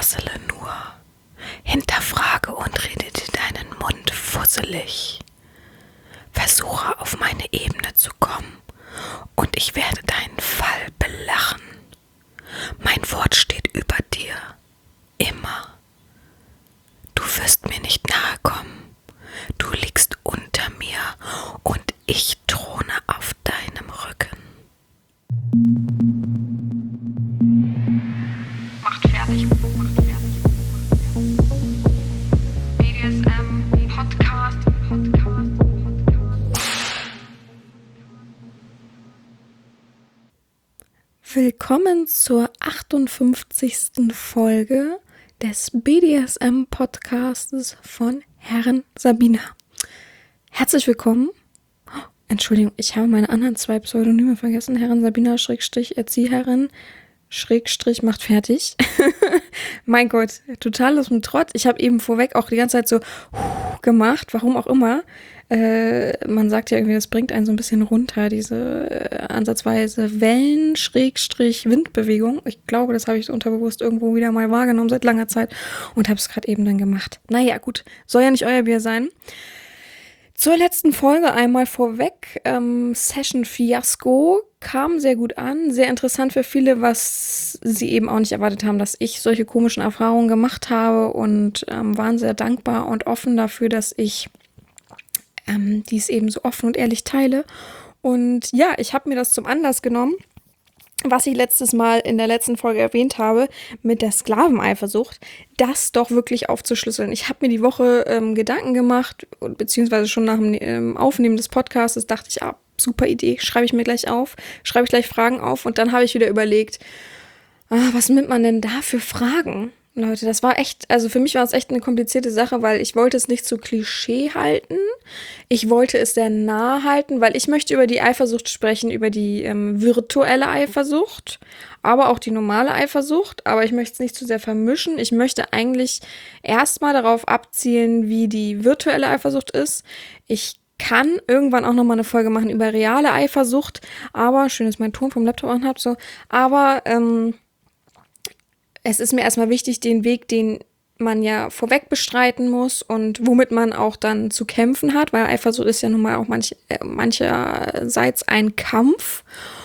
Fassele nur, hinterfrage und rede dir deinen Mund fusselig. Versuche auf meine Ebene zu kommen und ich werde deinen Fall belachen. Mein Wort steht über dir, immer. Du wirst mir nicht nahe kommen, du liegst unter mir und ich throne auf deinem Rücken. Macht fertig. BDSM Podcast. Willkommen zur 58. Folge des BDSM-Podcasts von Herren Sabina. Herzlich willkommen. Oh, Entschuldigung, ich habe meine anderen 2 Pseudonyme vergessen. Herren Sabina, Erzieherin, macht fertig. Mein Gott, total aus dem Trott. Ich habe eben vorweg auch die ganze Zeit so gemacht, warum auch immer. Man sagt ja irgendwie, das bringt einen so ein bisschen runter, diese ansatzweise Wellen-Windbewegung. Ich glaube, das habe ich so unterbewusst irgendwo wieder mal wahrgenommen seit langer Zeit und habe es gerade eben dann gemacht. Naja, gut, soll ja nicht euer Bier sein. Zur letzten Folge einmal vorweg, Session Fiasko kam sehr gut an, sehr interessant für viele, was sie eben auch nicht erwartet haben, dass ich solche komischen Erfahrungen gemacht habe und waren sehr dankbar und offen dafür, dass ich dies eben so offen und ehrlich teile. Und ja, ich habe mir das zum Anlass genommen, was ich letztes Mal in der letzten Folge erwähnt habe, mit der Sklaveneifersucht, das doch wirklich aufzuschlüsseln. Ich habe mir die Woche Gedanken gemacht, beziehungsweise schon nach dem Aufnehmen des Podcasts dachte ich, super Idee, schreibe ich mir gleich auf, schreibe ich gleich Fragen auf und dann habe ich wieder überlegt, was nimmt man denn da für Fragen? Leute, das war echt, also für mich war es echt eine komplizierte Sache, weil ich wollte es nicht zu Klischee halten. Ich wollte es sehr nah halten, weil ich möchte über die Eifersucht sprechen, über die virtuelle Eifersucht, aber auch die normale Eifersucht. Aber ich möchte es nicht zu sehr vermischen. Ich möchte eigentlich erstmal darauf abzielen, wie die virtuelle Eifersucht ist. Ich kann irgendwann auch nochmal eine Folge machen über reale Eifersucht, aber schön, dass ich meinen Ton vom Laptop an habe, so. Aber es ist mir erstmal wichtig, den Weg, den man ja vorweg bestreiten muss und womit man auch dann zu kämpfen hat, weil Eifersucht ist ja nun mal auch mancherseits ein Kampf.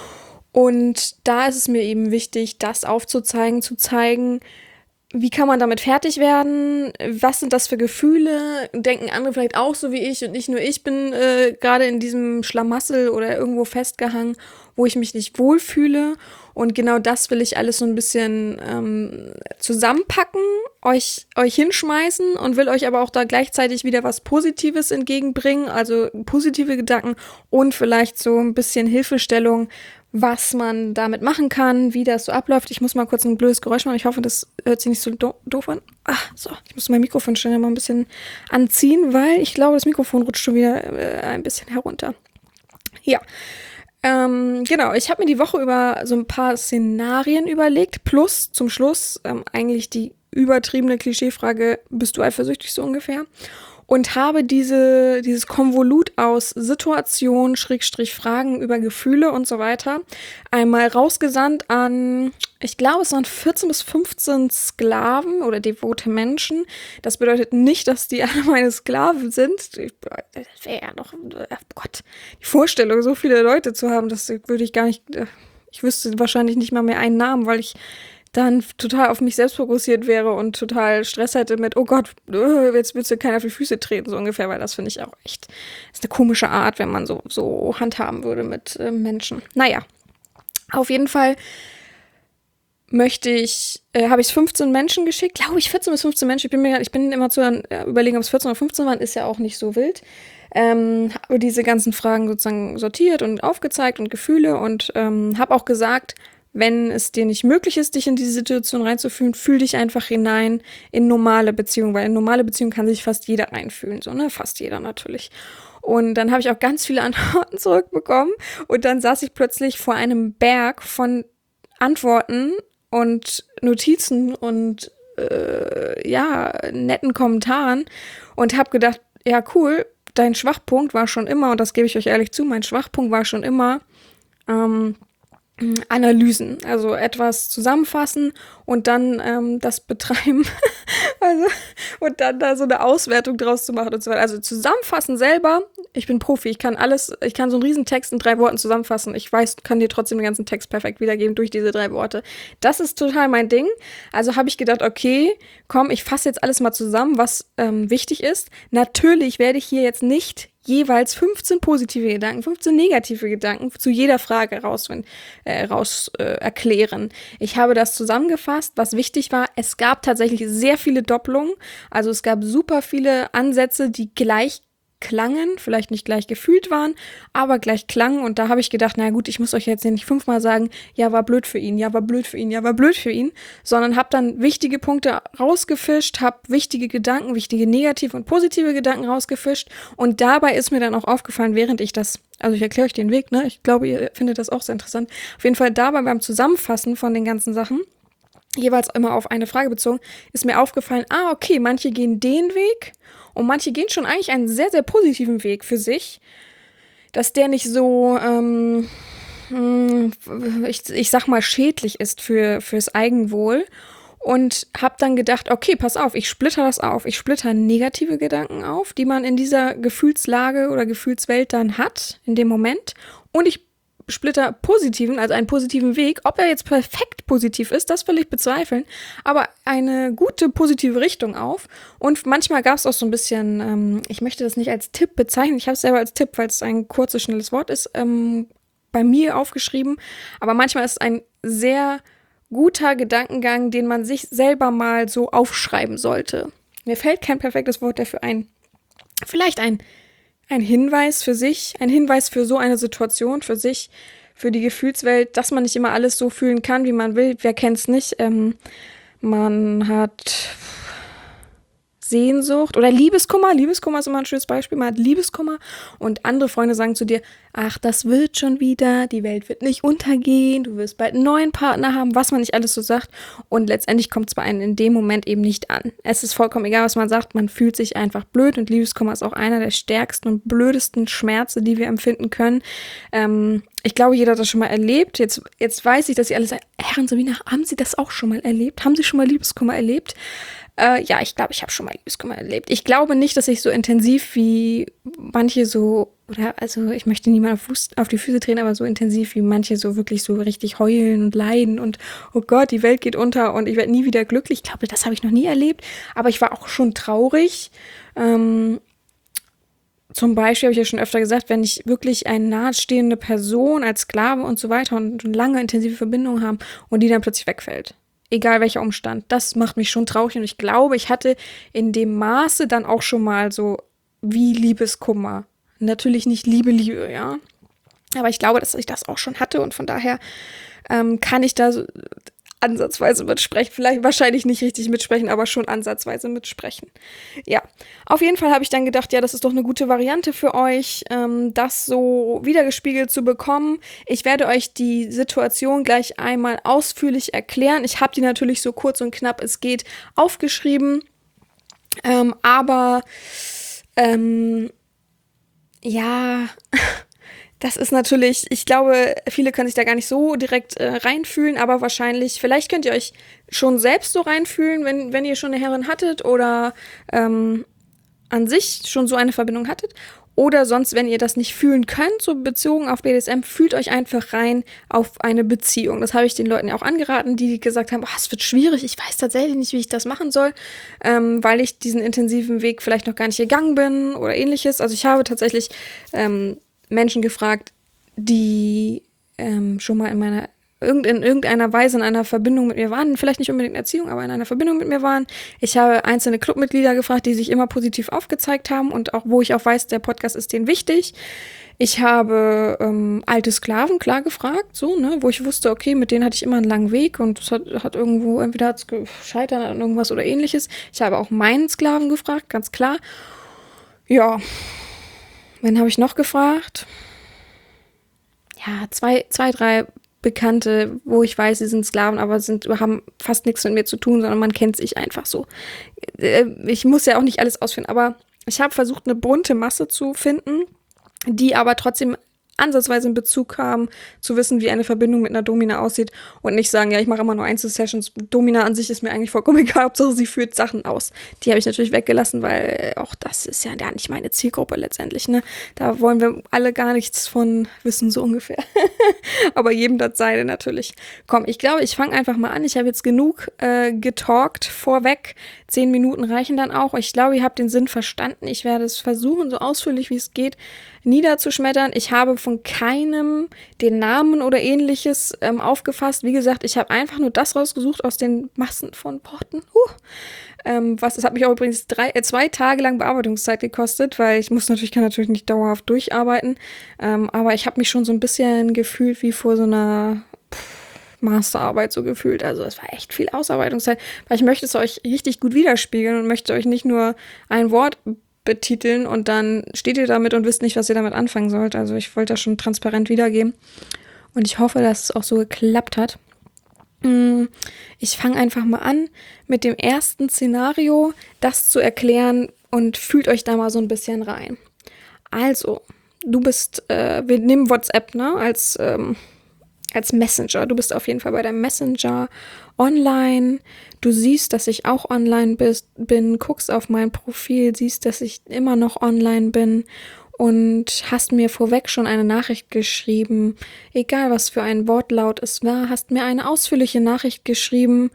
Und da ist es mir eben wichtig, das aufzuzeigen, zu zeigen, wie kann man damit fertig werden? Was sind das für Gefühle? Denken andere vielleicht auch so wie ich und nicht nur ich bin gerade in diesem Schlamassel oder irgendwo festgehangen, wo ich mich nicht wohlfühle. Und genau das will ich alles so ein bisschen zusammenpacken, euch hinschmeißen und will euch aber auch da gleichzeitig wieder was Positives entgegenbringen, also positive Gedanken und vielleicht so ein bisschen Hilfestellung, was man damit machen kann, wie das so abläuft. Ich muss mal kurz ein blödes Geräusch machen. Ich hoffe, das hört sich nicht so doof an. So, ich muss mein Mikrofon schnell mal ein bisschen anziehen, weil ich glaube, das Mikrofon rutscht schon wieder ein bisschen herunter. Ja, genau. Ich habe mir die Woche über so ein paar Szenarien überlegt, plus zum Schluss eigentlich die übertriebene Klischeefrage, bist du eifersüchtig so ungefähr? Und habe dieses Konvolut aus Situation, Fragen über Gefühle und so weiter einmal rausgesandt an, ich glaube, es waren 14 bis 15 Sklaven oder devote Menschen. Das bedeutet nicht, dass die alle meine Sklaven sind. Das wäre ja noch, oh Gott, die Vorstellung, so viele Leute zu haben, das würde ich gar nicht, ich wüsste wahrscheinlich nicht mal mehr einen Namen, weil ich dann total auf mich selbst fokussiert wäre und total Stress hätte mit, oh Gott, jetzt willst du keiner auf die Füße treten, so ungefähr, weil das finde ich auch echt, ist eine komische Art, wenn man so handhaben würde mit Menschen. Naja, auf jeden Fall habe ich 15 Menschen geschickt, glaube ich 14 bis 15 Menschen, ich bin immer zu überlegen, ob es 14 oder 15 waren, ist ja auch nicht so wild. Habe diese ganzen Fragen sozusagen sortiert und aufgezeigt und Gefühle und habe auch gesagt, wenn es dir nicht möglich ist, dich in diese Situation reinzufühlen, fühl dich einfach hinein in normale Beziehungen, weil in normale Beziehungen kann sich fast jeder reinfühlen, so, ne? Fast jeder natürlich. Und dann habe ich auch ganz viele Antworten zurückbekommen und dann saß ich plötzlich vor einem Berg von Antworten und Notizen und netten Kommentaren und habe gedacht, ja cool, dein Schwachpunkt war schon immer, und das gebe ich euch ehrlich zu, mein Schwachpunkt war schon immer, Analysen, also etwas zusammenfassen und dann das betreiben, also und dann da so eine Auswertung draus zu machen und so weiter. Also zusammenfassen selber, ich bin Profi, ich kann so einen riesen Text in 3 Worten zusammenfassen. Ich weiß, kann dir trotzdem den ganzen Text perfekt wiedergeben durch diese 3 Worte. Das ist total mein Ding. Also habe ich gedacht, okay, komm, ich fasse jetzt alles mal zusammen, was wichtig ist. Natürlich werde ich hier jetzt nicht jeweils 15 positive Gedanken, 15 negative Gedanken zu jeder Frage erklären. Ich habe das zusammengefasst, was wichtig war. Es gab tatsächlich sehr viele Doppelungen. Also es gab super viele Ansätze, die gleich klangen, vielleicht nicht gleich gefühlt waren, aber gleich klangen. Und da habe ich gedacht, na gut, ich muss euch jetzt nicht 5-mal sagen, ja, war blöd für ihn, ja, war blöd für ihn, ja, war blöd für ihn, sondern habe dann wichtige Punkte rausgefischt, habe wichtige Gedanken, wichtige negative und positive Gedanken rausgefischt. Und dabei ist mir dann auch aufgefallen, während ich das, also ich erkläre euch den Weg, ne, ich glaube, ihr findet das auch sehr interessant, auf jeden Fall dabei beim Zusammenfassen von den ganzen Sachen, jeweils immer auf eine Frage bezogen, ist mir aufgefallen, okay, manche gehen den Weg und manche gehen schon eigentlich einen sehr, sehr positiven Weg für sich, dass der nicht so, ich sag mal, schädlich ist fürs Eigenwohl. Und hab dann gedacht, okay, pass auf, ich splitter das auf. Ich splitter negative Gedanken auf, die man in dieser Gefühlslage oder Gefühlswelt dann hat, in dem Moment. Und ich splitter positiven, also einen positiven Weg. Ob er jetzt perfekt positiv ist, das will ich bezweifeln, aber eine gute positive Richtung auf. Und manchmal gab es auch so ein bisschen, ich möchte das nicht als Tipp bezeichnen, ich habe es selber als Tipp, weil es ein kurzes, schnelles Wort ist, bei mir aufgeschrieben. Aber manchmal ist es ein sehr guter Gedankengang, den man sich selber mal so aufschreiben sollte. Mir fällt kein perfektes Wort dafür ein. Vielleicht ein Hinweis für sich, ein Hinweis für so eine Situation, für sich, für die Gefühlswelt, dass man nicht immer alles so fühlen kann, wie man will. Wer kennt's nicht? Man hat Sehnsucht oder Liebeskummer. Liebeskummer ist immer ein schönes Beispiel. Man hat Liebeskummer und andere Freunde sagen zu dir, ach, das wird schon wieder, die Welt wird nicht untergehen, du wirst bald einen neuen Partner haben, was man nicht alles so sagt. Und letztendlich kommt es bei einem in dem Moment eben nicht an. Es ist vollkommen egal, was man sagt, man fühlt sich einfach blöd und Liebeskummer ist auch einer der stärksten und blödesten Schmerzen, die wir empfinden können. Ich glaube, jeder hat das schon mal erlebt. Jetzt weiß ich, dass ihr alle sagen, Herren Sabina, haben Sie das auch schon mal erlebt? Haben Sie schon mal Liebeskummer erlebt? Ja, ich glaube, ich habe schon mal Liebeskummer erlebt. Ich glaube nicht, dass ich so intensiv wie manche so, oder also ich möchte niemand auf die Füße drehen, aber so intensiv wie manche so wirklich so richtig heulen und leiden und oh Gott, die Welt geht unter und ich werde nie wieder glücklich. Ich glaube, das habe ich noch nie erlebt, aber ich war auch schon traurig. Zum Beispiel habe ich ja schon öfter gesagt, wenn ich wirklich eine nahestehende Person als Sklave und so weiter und lange intensive Verbindungen haben und die dann plötzlich wegfällt. Egal welcher Umstand. Das macht mich schon traurig und ich glaube, ich hatte in dem Maße dann auch schon mal so wie Liebeskummer. Natürlich nicht Liebe, ja. Aber ich glaube, dass ich das auch schon hatte und von daher kann ich da so ansatzweise mitsprechen. Vielleicht wahrscheinlich nicht richtig mitsprechen, aber schon ansatzweise mitsprechen. Ja, auf jeden Fall habe ich dann gedacht, ja, das ist doch eine gute Variante für euch, das so wiedergespiegelt zu bekommen. Ich werde euch die Situation gleich einmal ausführlich erklären. Ich habe die natürlich so kurz und knapp es geht aufgeschrieben, aber ja, das ist natürlich, ich glaube, viele können sich da gar nicht so direkt reinfühlen, aber wahrscheinlich, vielleicht könnt ihr euch schon selbst so reinfühlen, wenn ihr schon eine Herrin hattet oder an sich schon so eine Verbindung hattet. Oder sonst, wenn ihr das nicht fühlen könnt, so bezogen auf BDSM, fühlt euch einfach rein auf eine Beziehung. Das habe ich den Leuten ja auch angeraten, die gesagt haben, es wird schwierig, ich weiß tatsächlich nicht, wie ich das machen soll, weil ich diesen intensiven Weg vielleicht noch gar nicht gegangen bin oder ähnliches. Also ich habe tatsächlich Menschen gefragt, die schon mal in irgendeiner Weise in einer Verbindung mit mir waren, vielleicht nicht unbedingt in Erziehung, aber in einer Verbindung mit mir waren. Ich habe einzelne Clubmitglieder gefragt, die sich immer positiv aufgezeigt haben und auch, wo ich auch weiß, der Podcast ist denen wichtig. Ich habe alte Sklaven, klar, gefragt, so, ne, wo ich wusste, okay, mit denen hatte ich immer einen langen Weg und es hat irgendwo, entweder hat es gescheitert an irgendwas oder ähnliches. Ich habe auch meinen Sklaven gefragt, ganz klar. Ja, wen habe ich noch gefragt? Ja, zwei, drei Bekannte, wo ich weiß, sie sind Sklaven, aber haben fast nichts mit mir zu tun, sondern man kennt sich einfach so. Ich muss ja auch nicht alles ausfinden, aber ich habe versucht, eine bunte Masse zu finden, die aber trotzdem ansatzweise einen Bezug haben, zu wissen, wie eine Verbindung mit einer Domina aussieht und nicht sagen, ja, ich mache immer nur Einzelsessions. Domina an sich ist mir eigentlich vollkommen egal, Hauptsache sie führt Sachen aus. Die habe ich natürlich weggelassen, weil auch das ist ja gar nicht meine Zielgruppe letztendlich, ne? Da wollen wir alle gar nichts von wissen, so ungefähr. Aber jedem das seine natürlich. Komm, ich glaube, ich fange einfach mal an. Ich habe jetzt genug getalkt vorweg. 10 Minuten reichen dann auch. Ich glaube, ihr habt den Sinn verstanden. Ich werde es versuchen, so ausführlich wie es geht, niederzuschmettern. Ich habe von keinem den Namen oder ähnliches aufgefasst. Wie gesagt, ich habe einfach nur das rausgesucht aus den Massen von Worten. Es hat mich auch übrigens 2 Tage lang Bearbeitungszeit gekostet, weil kann natürlich nicht dauerhaft durcharbeiten. Aber ich habe mich schon so ein bisschen gefühlt wie vor so einer Masterarbeit so gefühlt. Also es war echt viel Ausarbeitungszeit, weil ich möchte es euch richtig gut widerspiegeln und möchte euch nicht nur ein Wort betiteln und dann steht ihr damit und wisst nicht, was ihr damit anfangen sollt. Also ich wollte das schon transparent wiedergeben und ich hoffe, dass es auch so geklappt hat. Ich fange einfach mal an mit dem ersten Szenario, das zu erklären und fühlt euch da mal so ein bisschen rein. Also, wir nehmen WhatsApp, ne, als Messenger. Du bist auf jeden Fall bei deinem Messenger online. Du siehst, dass ich auch online bin, guckst auf mein Profil, siehst, dass ich immer noch online bin und hast mir vorweg schon eine Nachricht geschrieben. Egal, was für ein Wortlaut es war, hast mir eine ausführliche Nachricht geschrieben.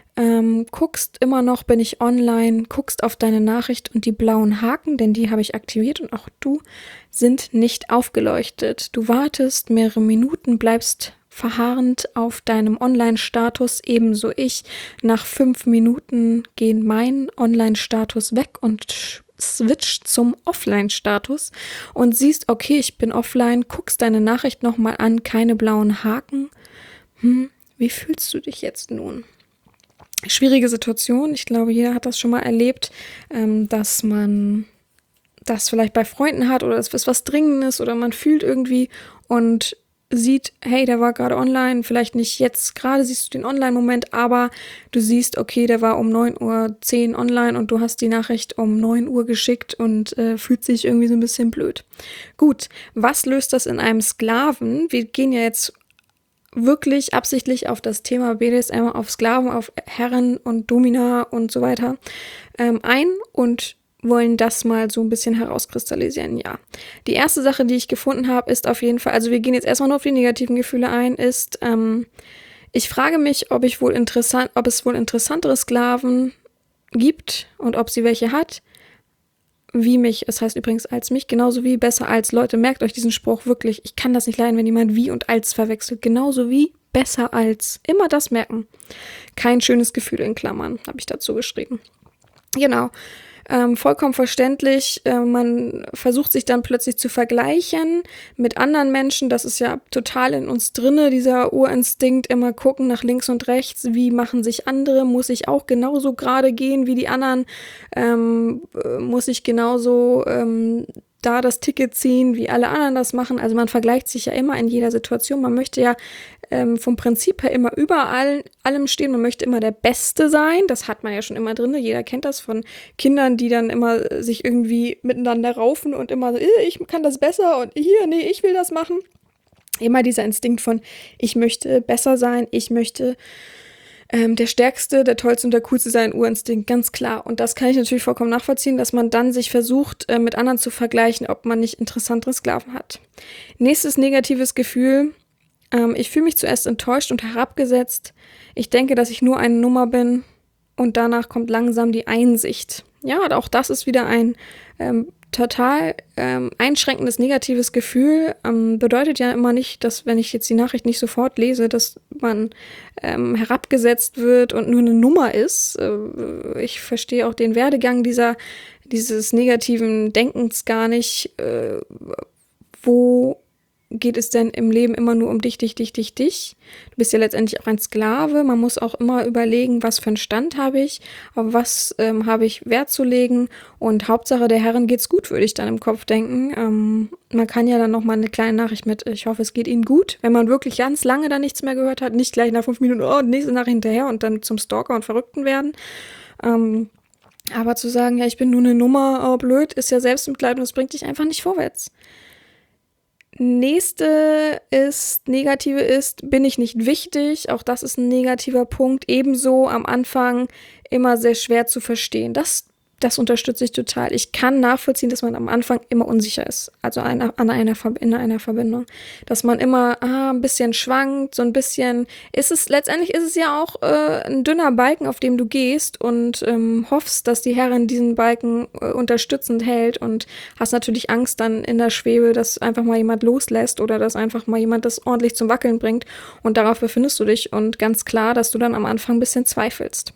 Guckst immer noch, bin ich online, guckst auf deine Nachricht und die blauen Haken, denn die habe ich aktiviert und auch du, sind nicht aufgeleuchtet. Du wartest mehrere Minuten, bleibst verharrend auf deinem Online-Status, ebenso ich. Nach 5 Minuten gehen mein Online-Status weg und switcht zum Offline-Status und siehst, okay, ich bin offline, guckst deine Nachricht nochmal an, keine blauen Haken. Wie fühlst du dich jetzt nun? Schwierige Situation. Ich glaube, jeder hat das schon mal erlebt, dass man das vielleicht bei Freunden hat oder es ist was Dringendes oder man fühlt irgendwie und sieht, hey, der war gerade online, vielleicht nicht jetzt gerade siehst du den Online-Moment, aber du siehst, okay, der war um 9:10 Uhr online und du hast die Nachricht um 9 Uhr geschickt und fühlt sich irgendwie so ein bisschen blöd. Gut, was löst das in einem Sklaven? Wir gehen ja jetzt wirklich absichtlich auf das Thema BDSM, auf Sklaven, auf Herren und Domina und so weiter ein und wollen das mal so ein bisschen herauskristallisieren, ja. Die erste Sache, die ich gefunden habe, ist auf jeden Fall, also wir gehen jetzt erstmal nur auf die negativen Gefühle ein, ist, ich frage mich, ob es wohl interessantere Sklaven gibt und ob sie welche hat, wie mich, es heißt übrigens als mich, genauso wie besser als. Leute, merkt euch diesen Spruch wirklich, ich kann das nicht leiden, wenn jemand wie und als verwechselt, genauso wie besser als. Immer das merken. Kein schönes Gefühl in Klammern, habe ich dazu geschrieben. Genau. Vollkommen verständlich. Man versucht sich dann plötzlich zu vergleichen mit anderen Menschen. Das ist ja total in uns drinne, dieser Urinstinkt, immer gucken nach links und rechts. Wie machen sich andere? Muss ich auch genauso gerade gehen wie die anderen? Muss ich genauso da das Ticket ziehen, wie alle anderen das machen? Also man vergleicht sich ja immer in jeder Situation. Man möchte ja vom Prinzip her immer über allem stehen. Man möchte immer der Beste sein. Das hat man ja schon immer drin. Jeder kennt das von Kindern, die dann immer sich irgendwie miteinander raufen und immer so, ich kann das besser und hier, nee, ich will das machen. Immer dieser Instinkt von, ich möchte besser sein, ich möchte der Stärkste, der Tollste und der Coolste sein, Urinstinkt, ganz klar. Und das kann ich natürlich vollkommen nachvollziehen, dass man dann sich versucht, mit anderen zu vergleichen, ob man nicht interessantere Sklaven hat. Nächstes negatives Gefühl. Ich fühle mich zuerst enttäuscht und herabgesetzt. Ich denke, dass ich nur eine Nummer bin und danach kommt langsam die Einsicht. Ja, und auch das ist wieder ein total einschränkendes negatives Gefühl. Bedeutet ja immer nicht, dass, wenn ich jetzt die Nachricht nicht sofort lese, dass man herabgesetzt wird und nur eine Nummer ist. Ich verstehe auch den Werdegang dieses negativen Denkens gar nicht. Wo geht es denn im Leben immer nur um dich, dich, dich, dich, dich? Du bist ja letztendlich auch ein Sklave. Man muss auch immer überlegen, was für einen Stand habe ich, auf was habe ich Wert zu legen. Und Hauptsache der Herren geht's gut, würde ich dann im Kopf denken. Man kann ja dann nochmal eine kleine Nachricht mit, ich hoffe, es geht Ihnen gut. Wenn man wirklich ganz lange da nichts mehr gehört hat, nicht gleich nach 5 Minuten, nächste Nachricht hinterher und dann zum Stalker und Verrückten werden. Aber zu sagen, ja, ich bin nur eine Nummer, blöd, ist ja Selbstmitleid und das bringt dich einfach nicht vorwärts. Negative ist, bin ich nicht wichtig? Auch das ist ein negativer Punkt. Ebenso am Anfang immer sehr schwer zu verstehen. Das unterstütze ich total. Ich kann nachvollziehen, dass man am Anfang immer unsicher ist. Also in einer Verbindung. Dass man immer ein bisschen schwankt, so ein bisschen. Letztendlich ist es ja auch ein dünner Balken, auf dem du gehst und hoffst, dass die Herrin diesen Balken unterstützend hält und hast natürlich Angst dann in der Schwebe, dass einfach mal jemand loslässt oder dass einfach mal jemand das ordentlich zum Wackeln bringt. Und darauf befindest du dich. Und ganz klar, dass du dann am Anfang ein bisschen zweifelst.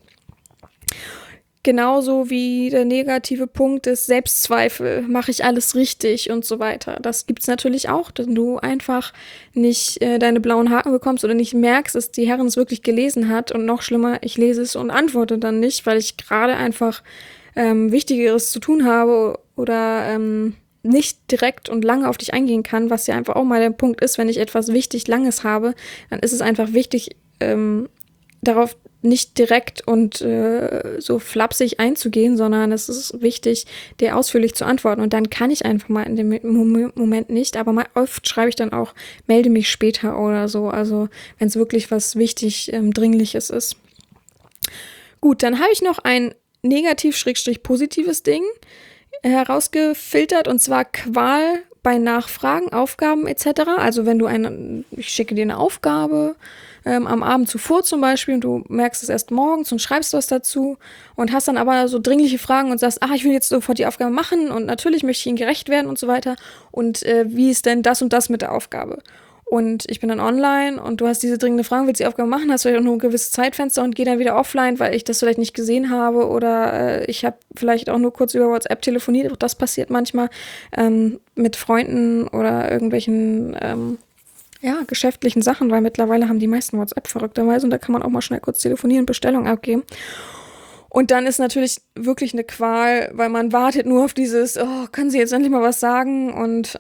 Genauso wie der negative Punkt ist Selbstzweifel, mache ich alles richtig und so weiter. Das gibt's natürlich auch, wenn du einfach nicht deine blauen Haken bekommst oder nicht merkst, dass die Herrin es wirklich gelesen hat und noch schlimmer, ich lese es und antworte dann nicht, weil ich gerade einfach Wichtigeres zu tun habe oder nicht direkt und lange auf dich eingehen kann, was ja einfach auch mal der Punkt ist, wenn ich etwas wichtig Langes habe, dann ist es einfach wichtig, darauf nicht direkt und so flapsig einzugehen, sondern es ist wichtig, dir ausführlich zu antworten. Und dann kann ich einfach mal in dem Moment nicht, aber mal oft schreibe ich dann auch, melde mich später oder so, also wenn es wirklich was wichtig, Dringliches ist. Gut, dann habe ich noch ein negativ-positives Ding herausgefiltert, und zwar Qual bei Nachfragen, Aufgaben etc. Also wenn ich schicke dir eine Aufgabe, am Abend zuvor zum Beispiel, und du merkst es erst morgens und schreibst was dazu und hast dann aber so dringliche Fragen und sagst, ich will jetzt sofort die Aufgabe machen und natürlich möchte ich ihnen gerecht werden und so weiter. Und wie ist denn das und das mit der Aufgabe? Und ich bin dann online und du hast diese dringende Frage, willst du die Aufgabe machen, hast vielleicht auch nur ein gewisses Zeitfenster und geh dann wieder offline, weil ich das vielleicht nicht gesehen habe oder ich habe vielleicht auch nur kurz über WhatsApp telefoniert. Auch das passiert manchmal mit Freunden oder irgendwelchen geschäftlichen Sachen, weil mittlerweile haben die meisten WhatsApp verrückterweise und da kann man auch mal schnell kurz telefonieren, Bestellung abgeben. Und dann ist natürlich wirklich eine Qual, weil man wartet nur auf dieses, können sie jetzt endlich mal was sagen? Und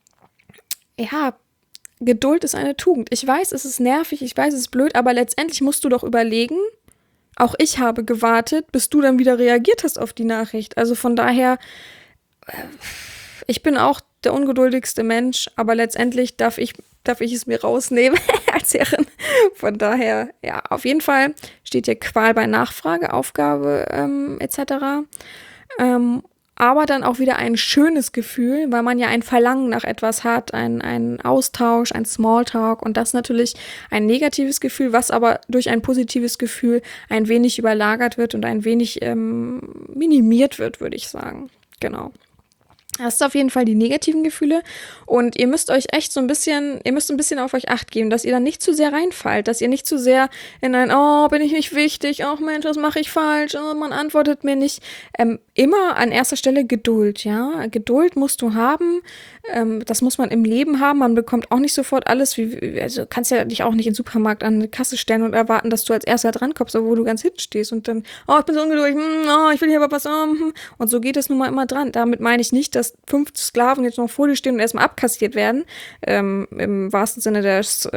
Geduld ist eine Tugend. Ich weiß, es ist nervig, ich weiß, es ist blöd, aber letztendlich musst du doch überlegen, auch ich habe gewartet, bis du dann wieder reagiert hast auf die Nachricht. Also von daher, ich bin auch der ungeduldigste Mensch, aber letztendlich darf ich es mir rausnehmen als Herrin. Von daher, ja, auf jeden Fall steht hier Qual bei Nachfrage, Aufgabe etc. Aber dann auch wieder ein schönes Gefühl, weil man ja ein Verlangen nach etwas hat, ein Austausch, ein Smalltalk, und das natürlich ein negatives Gefühl, was aber durch ein positives Gefühl ein wenig überlagert wird und ein wenig minimiert wird, würde ich sagen. Genau. Das ist auf jeden Fall die negativen Gefühle, und ihr müsst euch echt ein bisschen auf euch Acht geben, dass ihr dann nicht zu sehr reinfallt, dass ihr nicht zu sehr in ein, bin ich nicht wichtig, Mensch, was mache ich falsch, man antwortet mir nicht. Immer an erster Stelle Geduld, ja. Geduld musst du haben, das muss man im Leben haben, man bekommt auch nicht sofort alles, also kannst ja dich auch nicht in den Supermarkt an eine Kasse stellen und erwarten, dass du als Erster drankommst, obwohl du ganz hinten stehst und dann, ich bin so ungeduldig, ich will hier aber was, und so geht es nun mal immer dran. Damit meine ich nicht, dass 5 Sklaven jetzt noch vor dir stehen und erstmal abkassiert werden, im wahrsten Sinne des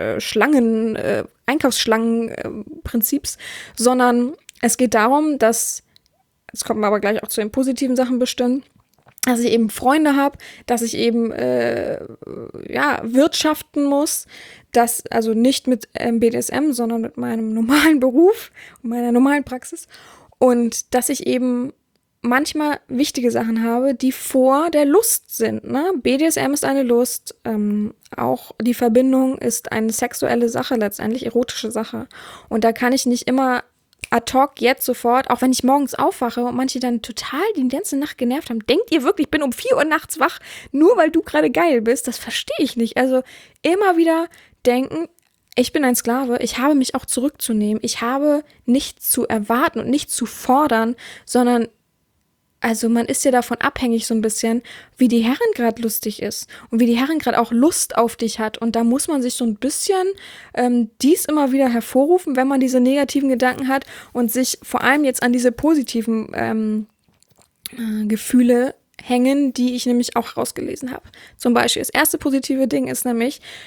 Einkaufsschlangen-Prinzips, sondern es geht darum, jetzt kommt man aber gleich auch zu den positiven Sachen bestimmt, dass ich eben Freunde habe, dass ich eben wirtschaften muss, also nicht mit BDSM, sondern mit meinem normalen Beruf und meiner normalen Praxis, und dass ich eben manchmal wichtige Sachen habe, die vor der Lust sind. Ne? BDSM ist eine Lust, auch die Verbindung ist eine sexuelle Sache, letztendlich erotische Sache, und da kann ich nicht immer ad hoc jetzt sofort, auch wenn ich morgens aufwache und manche dann total die ganze Nacht genervt haben. Denkt ihr wirklich, ich bin um 4 Uhr nachts wach, nur weil du gerade geil bist? Das verstehe ich nicht. Also immer wieder denken, ich bin ein Sklave, ich habe mich auch zurückzunehmen. Ich habe nichts zu erwarten und nichts zu fordern, sondern also man ist ja davon abhängig so ein bisschen, wie die Herrin gerade lustig ist und wie die Herrin gerade auch Lust auf dich hat. Und da muss man sich so ein bisschen dies immer wieder hervorrufen, wenn man diese negativen Gedanken hat, und sich vor allem jetzt an diese positiven Gefühle hängen, die ich nämlich auch rausgelesen habe. Zum Beispiel das erste positive Ding ist nämlich,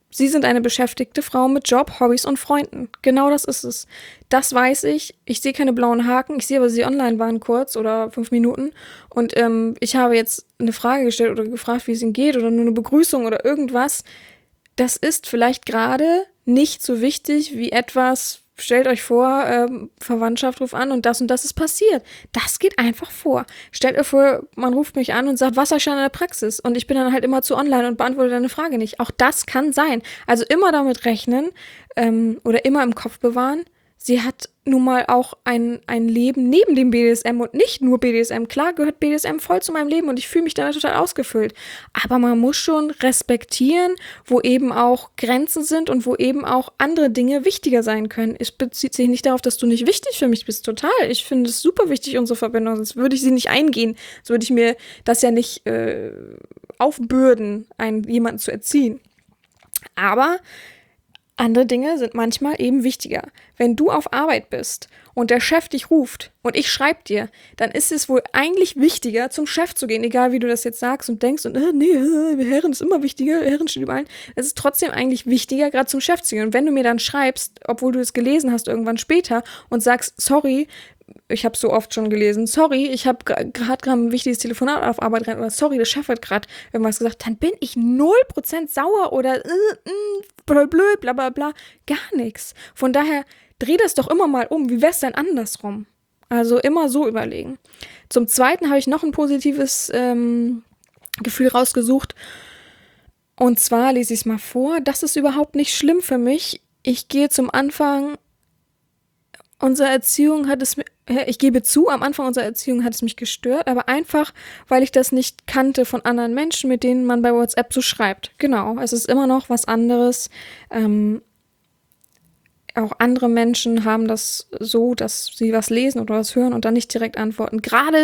Sie sind eine beschäftigte Frau mit Job, Hobbys und Freunden. Genau das ist es. Das weiß ich. Ich sehe keine blauen Haken. Ich sehe aber, Sie online waren kurz oder 5 Minuten. Und ich habe jetzt eine Frage gestellt oder gefragt, wie es Ihnen geht oder nur eine Begrüßung oder irgendwas. Das ist vielleicht gerade nicht so wichtig wie etwas, stellt euch vor, Verwandtschaft ruft an und das ist passiert. Das geht einfach vor. Stellt euch vor, man ruft mich an und sagt, Wasserschein in der Praxis und ich bin dann halt immer zu online und beantworte deine Frage nicht. Auch das kann sein. Also immer damit rechnen oder immer im Kopf bewahren, sie hat nun mal auch ein Leben neben dem BDSM und nicht nur BDSM. Klar gehört BDSM voll zu meinem Leben und ich fühle mich da total ausgefüllt. Aber man muss schon respektieren, wo eben auch Grenzen sind und wo eben auch andere Dinge wichtiger sein können. Es bezieht sich nicht darauf, dass du nicht wichtig für mich bist. Total. Ich finde es super wichtig, unsere Verbindung. Sonst würde ich sie nicht eingehen. Sonst würde ich mir das ja nicht aufbürden, jemanden zu erziehen. Aber andere Dinge sind manchmal eben wichtiger. Wenn du auf Arbeit bist und der Chef dich ruft und ich schreibe dir, dann ist es wohl eigentlich wichtiger, zum Chef zu gehen, egal wie du das jetzt sagst und denkst und nee, Herren ist immer wichtiger, Herren steht überall. Es ist trotzdem eigentlich wichtiger, gerade zum Chef zu gehen. Und wenn du mir dann schreibst, obwohl du es gelesen hast irgendwann später und sagst, sorry, ich habe so oft schon gelesen, sorry, ich habe gerade ein wichtiges Telefonat auf Arbeit rein oder sorry, der Chef hat gerade irgendwas gesagt, dann bin ich 0% sauer oder blöd, bla bla bla, gar nichts. Von daher, dreh das doch immer mal um, wie wär's denn andersrum? Also immer so überlegen. Zum Zweiten habe ich noch ein positives Gefühl rausgesucht und zwar lese ich es mal vor, das ist überhaupt nicht schlimm für mich. Ich gehe zum Anfang unserer Erziehung ich gebe zu, am Anfang unserer Erziehung hat es mich gestört, aber einfach, weil ich das nicht kannte von anderen Menschen, mit denen man bei WhatsApp so schreibt. Genau, es ist immer noch was anderes. Auch andere Menschen haben das so, dass sie was lesen oder was hören und dann nicht direkt antworten.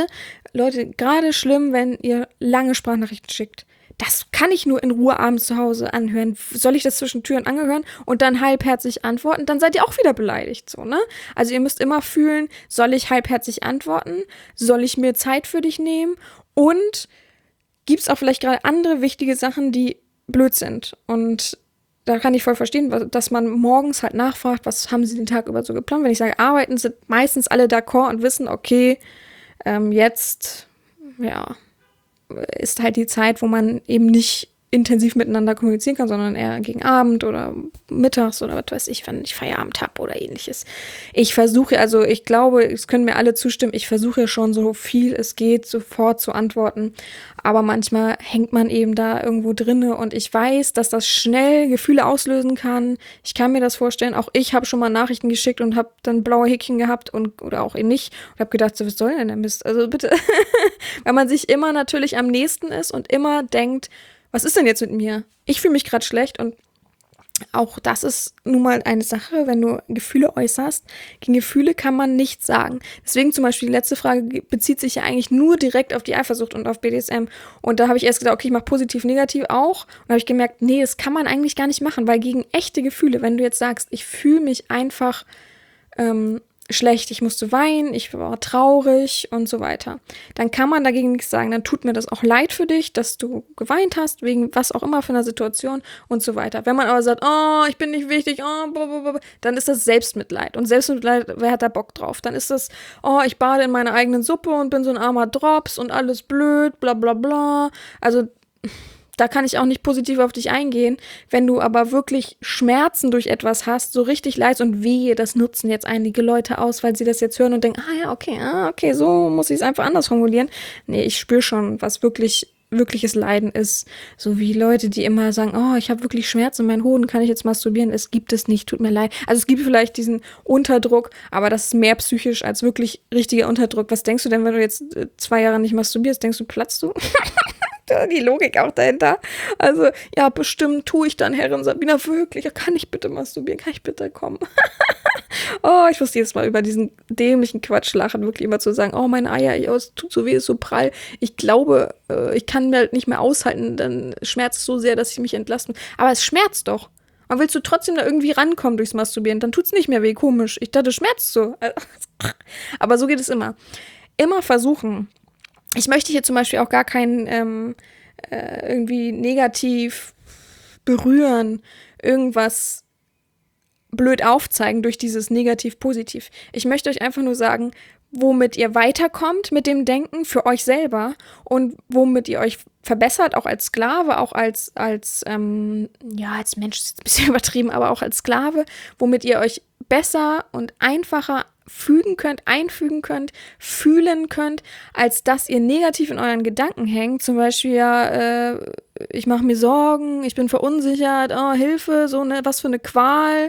Gerade schlimm, wenn ihr lange Sprachnachrichten schickt. Das kann ich nur in Ruhe abends zu Hause anhören. Soll ich das zwischen Tür und Angel hören und dann halbherzig antworten? Dann seid ihr auch wieder beleidigt, so, ne? Also ihr müsst immer fühlen, soll ich halbherzig antworten? Soll ich mir Zeit für dich nehmen? Und gibt's auch vielleicht gerade andere wichtige Sachen, die blöd sind? Und da kann ich voll verstehen, dass man morgens halt nachfragt, was haben sie den Tag über so geplant? Wenn ich sage, arbeiten, sind meistens alle d'accord und wissen, okay, jetzt, ja, ist halt die Zeit, wo man eben nicht intensiv miteinander kommunizieren kann, sondern eher gegen Abend oder mittags oder was weiß ich, wenn ich Feierabend habe oder ähnliches. Ich glaube, es können mir alle zustimmen, ich versuche ja schon so viel es geht, sofort zu antworten, aber manchmal hängt man eben da irgendwo drinne und ich weiß, dass das schnell Gefühle auslösen kann. Ich kann mir das vorstellen, auch ich habe schon mal Nachrichten geschickt und habe dann blaue Häkchen gehabt oder auch eben nicht und habe gedacht, so, was soll denn der Mist? Also bitte, weil man sich immer natürlich am nächsten ist und immer denkt, was ist denn jetzt mit mir? Ich fühle mich gerade schlecht und auch das ist nun mal eine Sache, wenn du Gefühle äußerst. Gegen Gefühle kann man nichts sagen. Deswegen zum Beispiel die letzte Frage bezieht sich ja eigentlich nur direkt auf die Eifersucht und auf BDSM. Und da habe ich erst gedacht, okay, ich mache positiv, negativ auch. Und habe ich gemerkt, nee, das kann man eigentlich gar nicht machen, weil gegen echte Gefühle, wenn du jetzt sagst, ich fühle mich einfach schlecht, ich musste weinen, ich war traurig und so weiter. Dann kann man dagegen nichts sagen. Dann tut mir das auch leid für dich, dass du geweint hast, wegen was auch immer für einer Situation und so weiter. Wenn man aber sagt, oh, ich bin nicht wichtig, oh, blablabla, dann ist das Selbstmitleid. Und Selbstmitleid, wer hat da Bock drauf? Dann ist das, oh, ich bade in meiner eigenen Suppe und bin so ein armer Drops und alles blöd, bla bla bla. Also da kann ich auch nicht positiv auf dich eingehen. Wenn du aber wirklich Schmerzen durch etwas hast, so richtig leid und wehe, das nutzen jetzt einige Leute aus, weil sie das jetzt hören und denken, okay, so muss ich es einfach anders formulieren. Nee, ich spüre schon, was wirkliches Leiden ist. So wie Leute, die immer sagen, oh, ich habe wirklich Schmerzen in meinen Hoden, kann ich jetzt masturbieren? Es gibt es nicht, tut mir leid. Also es gibt vielleicht diesen Unterdruck, aber das ist mehr psychisch als wirklich richtiger Unterdruck. Was denkst du denn, wenn du jetzt 2 Jahre nicht masturbierst? Denkst du, platzt du? Die Logik auch dahinter. Also, ja, bestimmt tue ich dann, Herrin Sabina, wirklich. Kann ich bitte masturbieren? Kann ich bitte kommen? Oh, ich muss jedes Mal über diesen dämlichen Quatsch lachen, wirklich immer zu sagen, oh, meine Eier, es tut so weh, ist so prall. Ich glaube, ich kann mir halt nicht mehr aushalten, dann schmerzt es so sehr, dass ich mich entlasten. Aber es schmerzt doch. Und willst du trotzdem da irgendwie rankommen durchs Masturbieren, dann tut's nicht mehr weh, komisch. Ich dachte, das schmerzt so. Aber so geht es immer. Immer versuchen. Ich möchte hier zum Beispiel auch gar keinen irgendwie negativ berühren, irgendwas blöd aufzeigen durch dieses Negativ-Positiv. Ich möchte euch einfach nur sagen, womit ihr weiterkommt mit dem Denken für euch selber und womit ihr euch verbessert, auch als Sklave, auch als Mensch ist ein bisschen übertrieben, aber auch als Sklave, womit ihr euch besser und einfacher einfügen könnt, fühlen könnt, als dass ihr negativ in euren Gedanken hängt. Zum Beispiel, ich mache mir Sorgen, ich bin verunsichert, oh, Hilfe, was für eine Qual,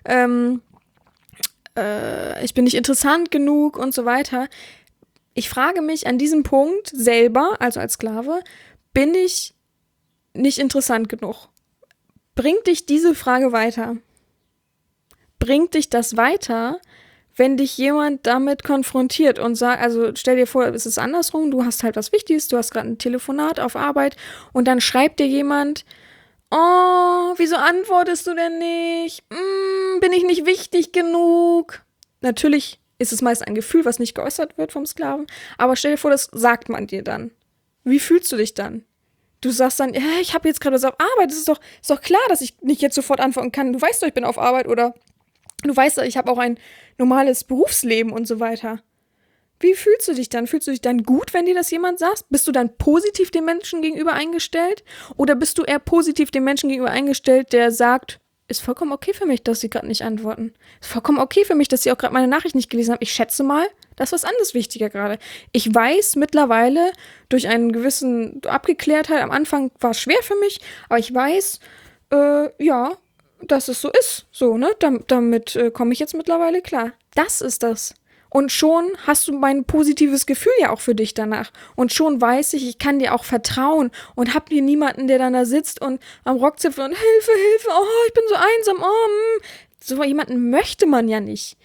ich bin nicht interessant genug und so weiter. Ich frage mich an diesem Punkt selber, also als Sklave, bin ich nicht interessant genug? Bringt dich diese Frage weiter? Bringt dich das weiter, wenn dich jemand damit konfrontiert und sagt, also stell dir vor, es ist andersrum, du hast halt was Wichtiges, du hast gerade ein Telefonat auf Arbeit und dann schreibt dir jemand, oh, wieso antwortest du denn nicht? Bin ich nicht wichtig genug? Natürlich ist es meist ein Gefühl, was nicht geäußert wird vom Sklaven, aber stell dir vor, das sagt man dir dann. Wie fühlst du dich dann? Du sagst dann, ich habe jetzt gerade was auf Arbeit, es ist doch klar, dass ich nicht jetzt sofort antworten kann. Du weißt doch, ich bin auf Arbeit oder du weißt doch, ich habe auch ein normales Berufsleben und so weiter. Wie fühlst du dich dann? Fühlst du dich dann gut, wenn dir das jemand sagt? Bist du dann positiv dem Menschen gegenüber eingestellt? Oder bist du eher positiv dem Menschen gegenüber eingestellt, der sagt, ist vollkommen okay für mich, dass sie gerade nicht antworten. Ist vollkommen okay für mich, dass sie auch gerade meine Nachricht nicht gelesen haben. Ich schätze mal, das ist was anderes wichtiger gerade. Ich weiß mittlerweile durch einen gewissen Abgeklärtheit, am Anfang war es schwer für mich, aber ich weiß, dass es so ist. So, ne? Damit komme ich jetzt mittlerweile klar. Das ist das. Und schon hast du mein positives Gefühl ja auch für dich danach. Und schon weiß ich kann dir auch vertrauen und hab hier niemanden, der dann da sitzt und am Rockzipfel und Hilfe, Hilfe, oh, ich bin so einsam, So jemanden möchte man ja nicht.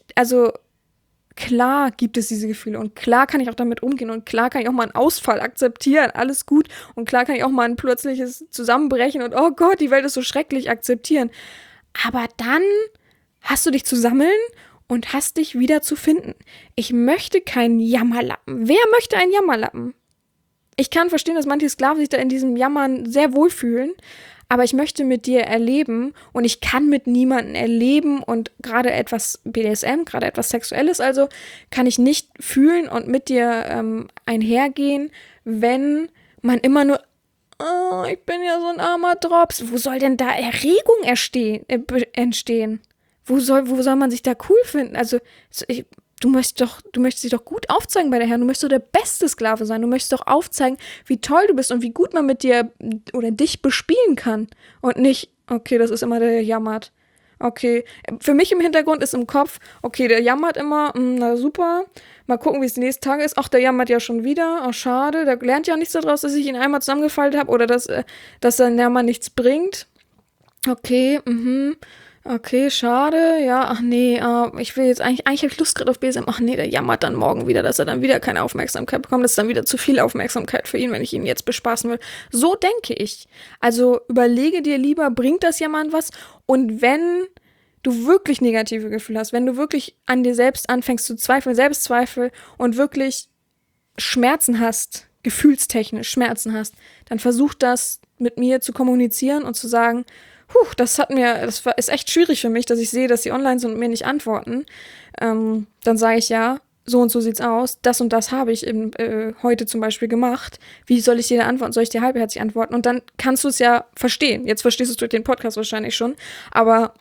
Klar gibt es diese Gefühle und klar kann ich auch damit umgehen und klar kann ich auch mal einen Ausfall akzeptieren, alles gut. Und klar kann ich auch mal ein plötzliches Zusammenbrechen und oh Gott, die Welt ist so schrecklich akzeptieren. Aber dann hast du dich zu sammeln und hast dich wieder zu finden. Ich möchte keinen Jammerlappen. Wer möchte einen Jammerlappen? Ich kann verstehen, dass manche Sklaven sich da in diesem Jammern sehr wohlfühlen, aber ich möchte mit dir erleben und ich kann mit niemandem erleben und gerade etwas BDSM, gerade etwas Sexuelles, also kann ich nicht fühlen und mit dir einhergehen, wenn man immer nur, oh, ich bin ja so ein armer Drops. Wo soll denn da Erregung entstehen? Wo soll man sich da cool finden? Also, du möchtest dich doch gut aufzeigen bei der Herren. Du möchtest doch der beste Sklave sein. Du möchtest doch aufzeigen, wie toll du bist und wie gut man mit dir oder dich bespielen kann. Und nicht, okay, das ist immer der, der jammert. Okay, für mich im Hintergrund ist im Kopf, okay, der jammert immer, na super. Mal gucken, wie es die nächsten Tage ist. Ach, der jammert ja schon wieder. Ach, schade. Der lernt ja auch nichts daraus, dass ich ihn einmal zusammengefaltet habe oder dass sein Jammer nichts bringt. Okay, Okay, schade, ja, ach nee, ich will jetzt eigentlich habe ich Lust gerade auf BSM, ach nee, der jammert dann morgen wieder, dass er dann wieder keine Aufmerksamkeit bekommt, das ist dann wieder zu viel Aufmerksamkeit für ihn, wenn ich ihn jetzt bespaßen will. So denke ich. Also überlege dir lieber, bringt das Jammern was? Und wenn du wirklich negative Gefühle hast, wenn du wirklich an dir selbst anfängst zu zweifeln, Selbstzweifel und wirklich Schmerzen hast, gefühlstechnisch Schmerzen hast, dann versuch das mit mir zu kommunizieren und zu sagen, ist echt schwierig für mich, dass ich sehe, dass sie online sind und mir nicht antworten. Dann sage ich ja, so und so sieht's aus, das und das habe ich eben heute zum Beispiel gemacht. Wie soll ich dir da antworten? Soll ich dir halbherzig antworten? Und dann kannst du es ja verstehen. Jetzt verstehst du es durch den Podcast wahrscheinlich schon, aber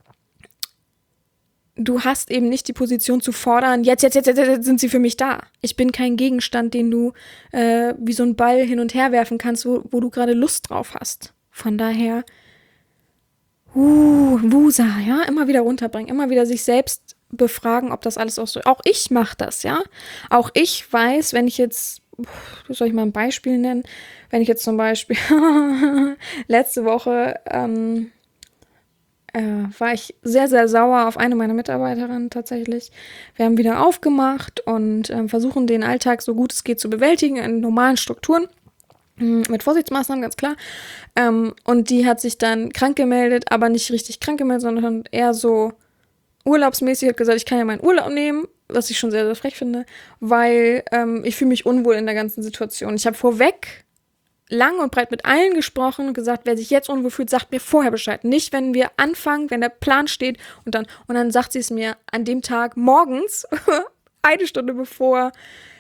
du hast eben nicht die Position zu fordern, jetzt sind sie für mich da. Ich bin kein Gegenstand, den du wie so ein Ball hin und her werfen kannst, wo du gerade Lust drauf hast. Von daher Wusa, ja, immer wieder runterbringen, immer wieder sich selbst befragen, ob das alles auch ich mache das, ja. Auch ich weiß, wenn ich jetzt, soll ich mal ein Beispiel nennen, wenn ich jetzt zum Beispiel letzte Woche war ich sehr, sehr sauer auf eine meiner Mitarbeiterinnen tatsächlich. Wir haben wieder aufgemacht und versuchen den Alltag so gut es geht zu bewältigen in normalen Strukturen. Mit Vorsichtsmaßnahmen, ganz klar. Und die hat sich dann krank gemeldet, aber nicht richtig krank gemeldet, sondern eher so urlaubsmäßig, hat gesagt, ich kann ja meinen Urlaub nehmen, was ich schon sehr, sehr frech finde, weil ich fühle mich unwohl in der ganzen Situation. Ich habe vorweg lang und breit mit allen gesprochen und gesagt, wer sich jetzt unwohl fühlt, sagt mir vorher Bescheid. Nicht, wenn wir anfangen, wenn der Plan steht und dann sagt sie es mir an dem Tag morgens, eine Stunde bevor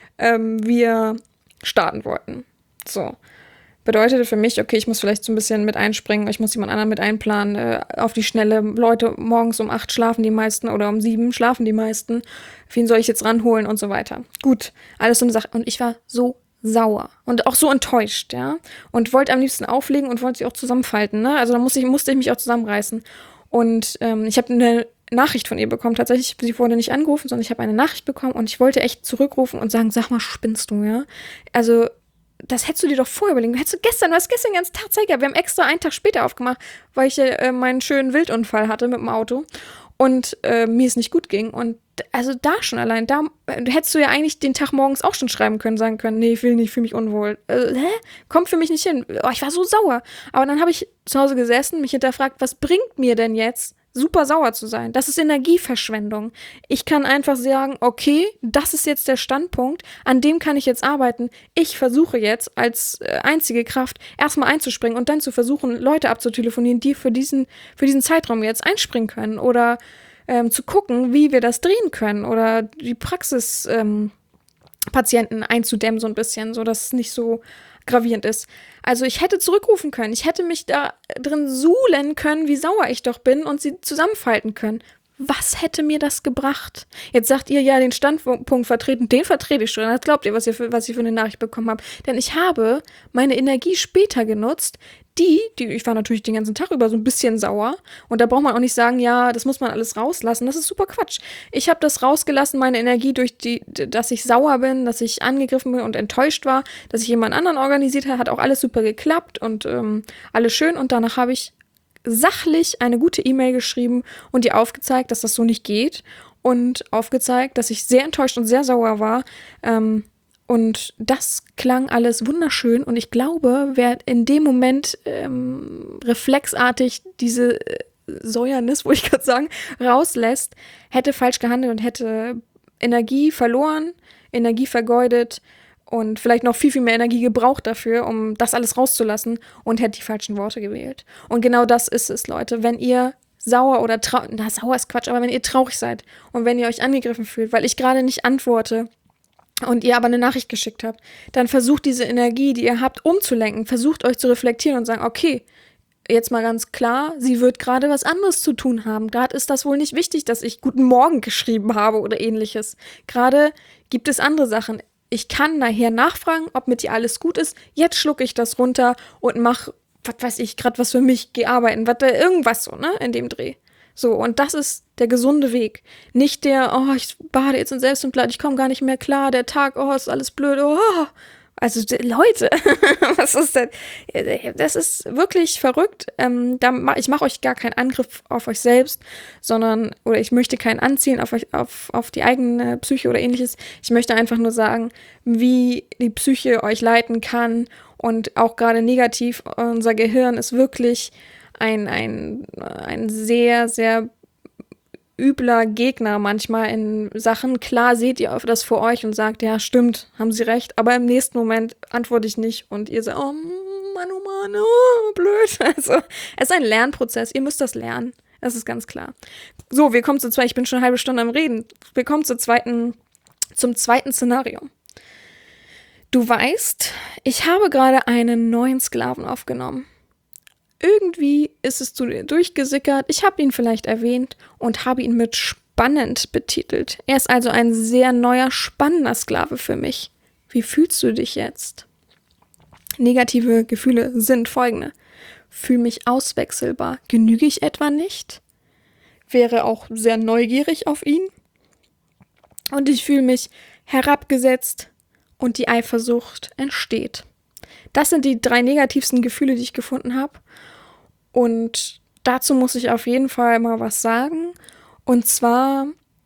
wir starten wollten. So. Bedeutete für mich, okay, ich muss vielleicht so ein bisschen mit einspringen, ich muss jemand anderen mit einplanen, auf die Schnelle. Leute, morgens um 8 schlafen die meisten oder um 7 schlafen die meisten. Wen soll ich jetzt ranholen und so weiter. Gut, alles so eine Sache. Und ich war so sauer und auch so enttäuscht, ja. Und wollte am liebsten auflegen und wollte sie auch zusammenfalten, ne? Also da musste ich mich auch zusammenreißen. Und ich habe eine Nachricht von ihr bekommen. Tatsächlich, sie wurde nicht angerufen, sondern ich habe eine Nachricht bekommen und ich wollte echt zurückrufen und sagen, sag mal, spinnst du, ja? Also das hättest du dir doch vorher überlegen. Du hast gestern den ganzen Tag Zeit gehabt. Wir haben extra einen Tag später aufgemacht, weil ich meinen schönen Wildunfall hatte mit dem Auto und mir es nicht gut ging. Und also da schon allein, da hättest du ja eigentlich den Tag morgens auch schon schreiben können, sagen können, nee, ich will nicht, fühle mich unwohl. Kommt für mich nicht hin. Oh, ich war so sauer. Aber dann habe ich zu Hause gesessen, mich hinterfragt, was bringt mir denn jetzt, super sauer zu sein? Das ist Energieverschwendung. Ich kann einfach sagen, okay, das ist jetzt der Standpunkt, an dem kann ich jetzt arbeiten. Ich versuche jetzt als einzige Kraft erstmal einzuspringen und dann zu versuchen, Leute abzutelefonieren, die für diesen Zeitraum jetzt einspringen können oder zu gucken, wie wir das drehen können oder die Praxispatienten einzudämmen so ein bisschen, so dass es nicht so gravierend ist. Also ich hätte zurückrufen können, ich hätte mich da drin suhlen können, wie sauer ich doch bin und sie zusammenfalten können. Was hätte mir das gebracht? Jetzt sagt ihr ja, den Standpunkt vertreten, den vertrete ich schon. Das glaubt ihr, was ich für eine Nachricht bekommen habe. Denn ich habe meine Energie später genutzt, ich war natürlich den ganzen Tag über so ein bisschen sauer. Und da braucht man auch nicht sagen, ja, das muss man alles rauslassen. Das ist super Quatsch. Ich habe das rausgelassen, meine Energie dass ich sauer bin, dass ich angegriffen bin und enttäuscht war, dass ich jemand anderen organisiert habe, hat auch alles super geklappt und alles schön. Und danach habe ich sachlich eine gute E-Mail geschrieben und ihr aufgezeigt, dass das so nicht geht und aufgezeigt, dass ich sehr enttäuscht und sehr sauer war. Und das klang alles wunderschön und ich glaube, wer in dem Moment reflexartig diese Säuernis, wollte ich gerade sagen, rauslässt, hätte falsch gehandelt und hätte Energie verloren, Energie vergeudet und vielleicht noch viel, viel mehr Energie gebraucht dafür, um das alles rauszulassen und hätte die falschen Worte gewählt. Und genau das ist es, Leute. Wenn ihr sauer oder sauer ist Quatsch, aber wenn ihr traurig seid und wenn ihr euch angegriffen fühlt, weil ich gerade nicht antworte und ihr aber eine Nachricht geschickt habt, dann versucht diese Energie, die ihr habt, umzulenken. Versucht euch zu reflektieren und sagen, okay, jetzt mal ganz klar, sie wird gerade was anderes zu tun haben. Gerade ist das wohl nicht wichtig, dass ich Guten Morgen geschrieben habe oder ähnliches. Gerade gibt es andere Sachen. Ich kann nachher nachfragen, ob mit ihr alles gut ist. Jetzt schlucke ich das runter und mache, was weiß ich, gerade was für mich, gehe arbeiten, irgendwas so, ne, in dem Dreh. So, und das ist der gesunde Weg. Nicht der, oh, ich bade jetzt in Selbstmitleid, ich komme gar nicht mehr klar, der Tag, oh, ist alles blöd, oh. Also, Leute, was ist denn? Das ist wirklich verrückt. Ich mache euch gar keinen Angriff auf euch selbst, oder ich möchte keinen anziehen auf die eigene Psyche oder ähnliches. Ich möchte einfach nur sagen, wie die Psyche euch leiten kann und auch gerade negativ. Unser Gehirn ist wirklich ein sehr, sehr übler Gegner manchmal in Sachen. Klar seht ihr das vor euch und sagt, ja, stimmt, haben sie recht, aber im nächsten Moment antworte ich nicht und ihr sagt, oh Mann, oh, blöd. Also, es ist ein Lernprozess, ihr müsst das lernen, das ist ganz klar. So, wir kommen ich bin schon eine halbe Stunde am Reden, wir kommen zum zweiten Szenario. Du weißt, ich habe gerade einen neuen Sklaven aufgenommen. Irgendwie ist es zu dir durchgesickert, ich habe ihn vielleicht erwähnt und habe ihn mit spannend betitelt. Er ist also ein sehr neuer, spannender Sklave für mich. Wie fühlst du dich jetzt? Negative Gefühle sind folgende. Fühle mich auswechselbar. Genüge ich etwa nicht? Wäre auch sehr neugierig auf ihn. Und ich fühle mich herabgesetzt und die Eifersucht entsteht. Das sind die 3 negativsten Gefühle, die ich gefunden habe. Und dazu muss ich auf jeden Fall mal was sagen. Und zwar,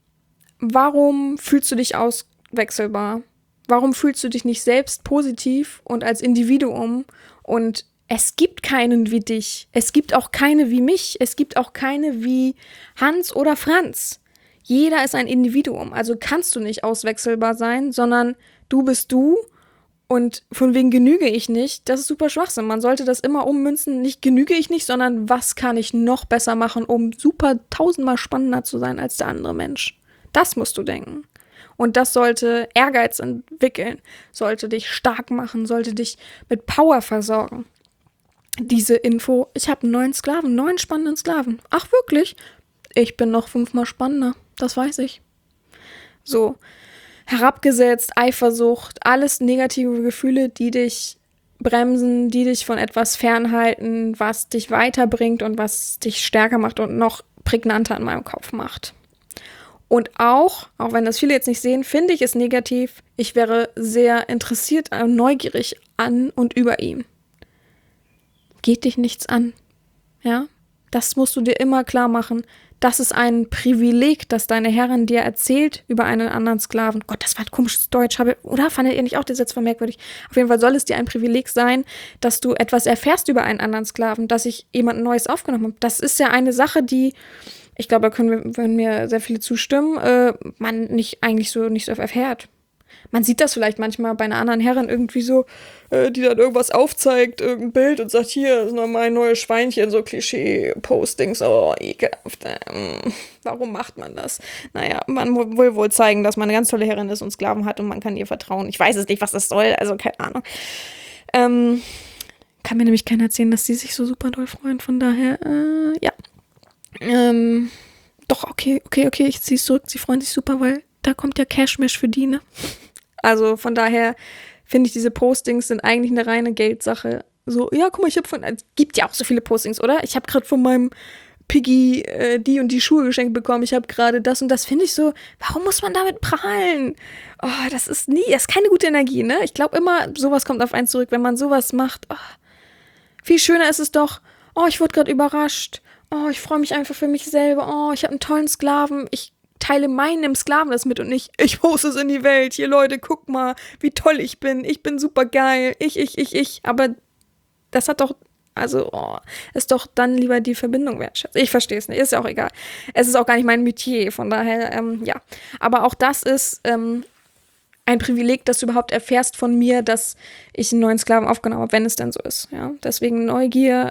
warum fühlst du dich auswechselbar? Warum fühlst du dich nicht selbst positiv und als Individuum? Und es gibt keinen wie dich. Es gibt auch keine wie mich. Es gibt auch keine wie Hans oder Franz. Jeder ist ein Individuum. Also kannst du nicht auswechselbar sein, sondern du bist du. Und von wegen genüge ich nicht, das ist super Schwachsinn. Man sollte das immer ummünzen, nicht genüge ich nicht, sondern was kann ich noch besser machen, um super tausendmal spannender zu sein als der andere Mensch. Das musst du denken. Und das sollte Ehrgeiz entwickeln, sollte dich stark machen, sollte dich mit Power versorgen. Diese Info, ich habe einen neuen Sklaven, 9 spannenden Sklaven. Ach wirklich? Ich bin noch 5-mal spannender, das weiß ich. So, herabgesetzt, Eifersucht, alles negative Gefühle, die dich bremsen, die dich von etwas fernhalten, was dich weiterbringt und was dich stärker macht und noch prägnanter in meinem Kopf macht. Und auch wenn das viele jetzt nicht sehen, finde ich es negativ, ich wäre sehr interessiert und neugierig an und über ihm. Geht dich nichts an, ja? Das musst du dir immer klar machen. Das ist ein Privileg, das deine Herrin dir erzählt über einen anderen Sklaven. Gott, das war ein komisches Deutsch. Oder fandet ihr nicht auch den Satz merkwürdig? Auf jeden Fall soll es dir ein Privileg sein, dass du etwas erfährst über einen anderen Sklaven, dass ich jemand Neues aufgenommen habe. Das ist ja eine Sache, die, ich glaube, da würden mir sehr viele zustimmen, man eigentlich nicht so erfährt. Man sieht das vielleicht manchmal bei einer anderen Herrin irgendwie so, die dann irgendwas aufzeigt, irgendein Bild und sagt, hier ist noch mein neues Schweinchen, so Klischee-Postings, oh, ekelhaft. Warum macht man das? Naja, man will wohl zeigen, dass man eine ganz tolle Herrin ist und Sklaven hat und man kann ihr vertrauen. Ich weiß es nicht, was das soll, also keine Ahnung. Kann mir nämlich keiner erzählen, dass die sich so super doll freuen, von daher, ja. Doch, okay, ich ziehe es zurück, sie freuen sich super, weil da kommt ja Cashmesh für die, ne? Also von daher finde ich, diese Postings sind eigentlich eine reine Geldsache. So, ja, guck mal, es gibt ja auch so viele Postings, oder? Ich habe gerade von meinem Piggy die und die Schuhe geschenkt bekommen. Ich habe gerade das und das. Finde ich so, warum muss man damit prahlen? Oh, das ist keine gute Energie, ne? Ich glaube immer, sowas kommt auf einen zurück, wenn man sowas macht. Oh, viel schöner ist es doch, oh, ich wurde gerade überrascht. Oh, ich freue mich einfach für mich selber. Oh, ich habe einen tollen Sklaven. Ich teile meinem Sklaven das mit und nicht, ich poste es in die Welt. Hier, Leute, guck mal, wie toll ich bin. Ich bin super geil. Ich. Aber das hat doch, ist doch dann lieber die Verbindung wertschätzen. Ich verstehe es nicht, ist ja auch egal. Es ist auch gar nicht mein Metier, von daher, ja. Aber auch das ist ein Privileg, dass du überhaupt erfährst von mir, dass ich einen neuen Sklaven aufgenommen habe, wenn es denn so ist. Ja? Deswegen Neugier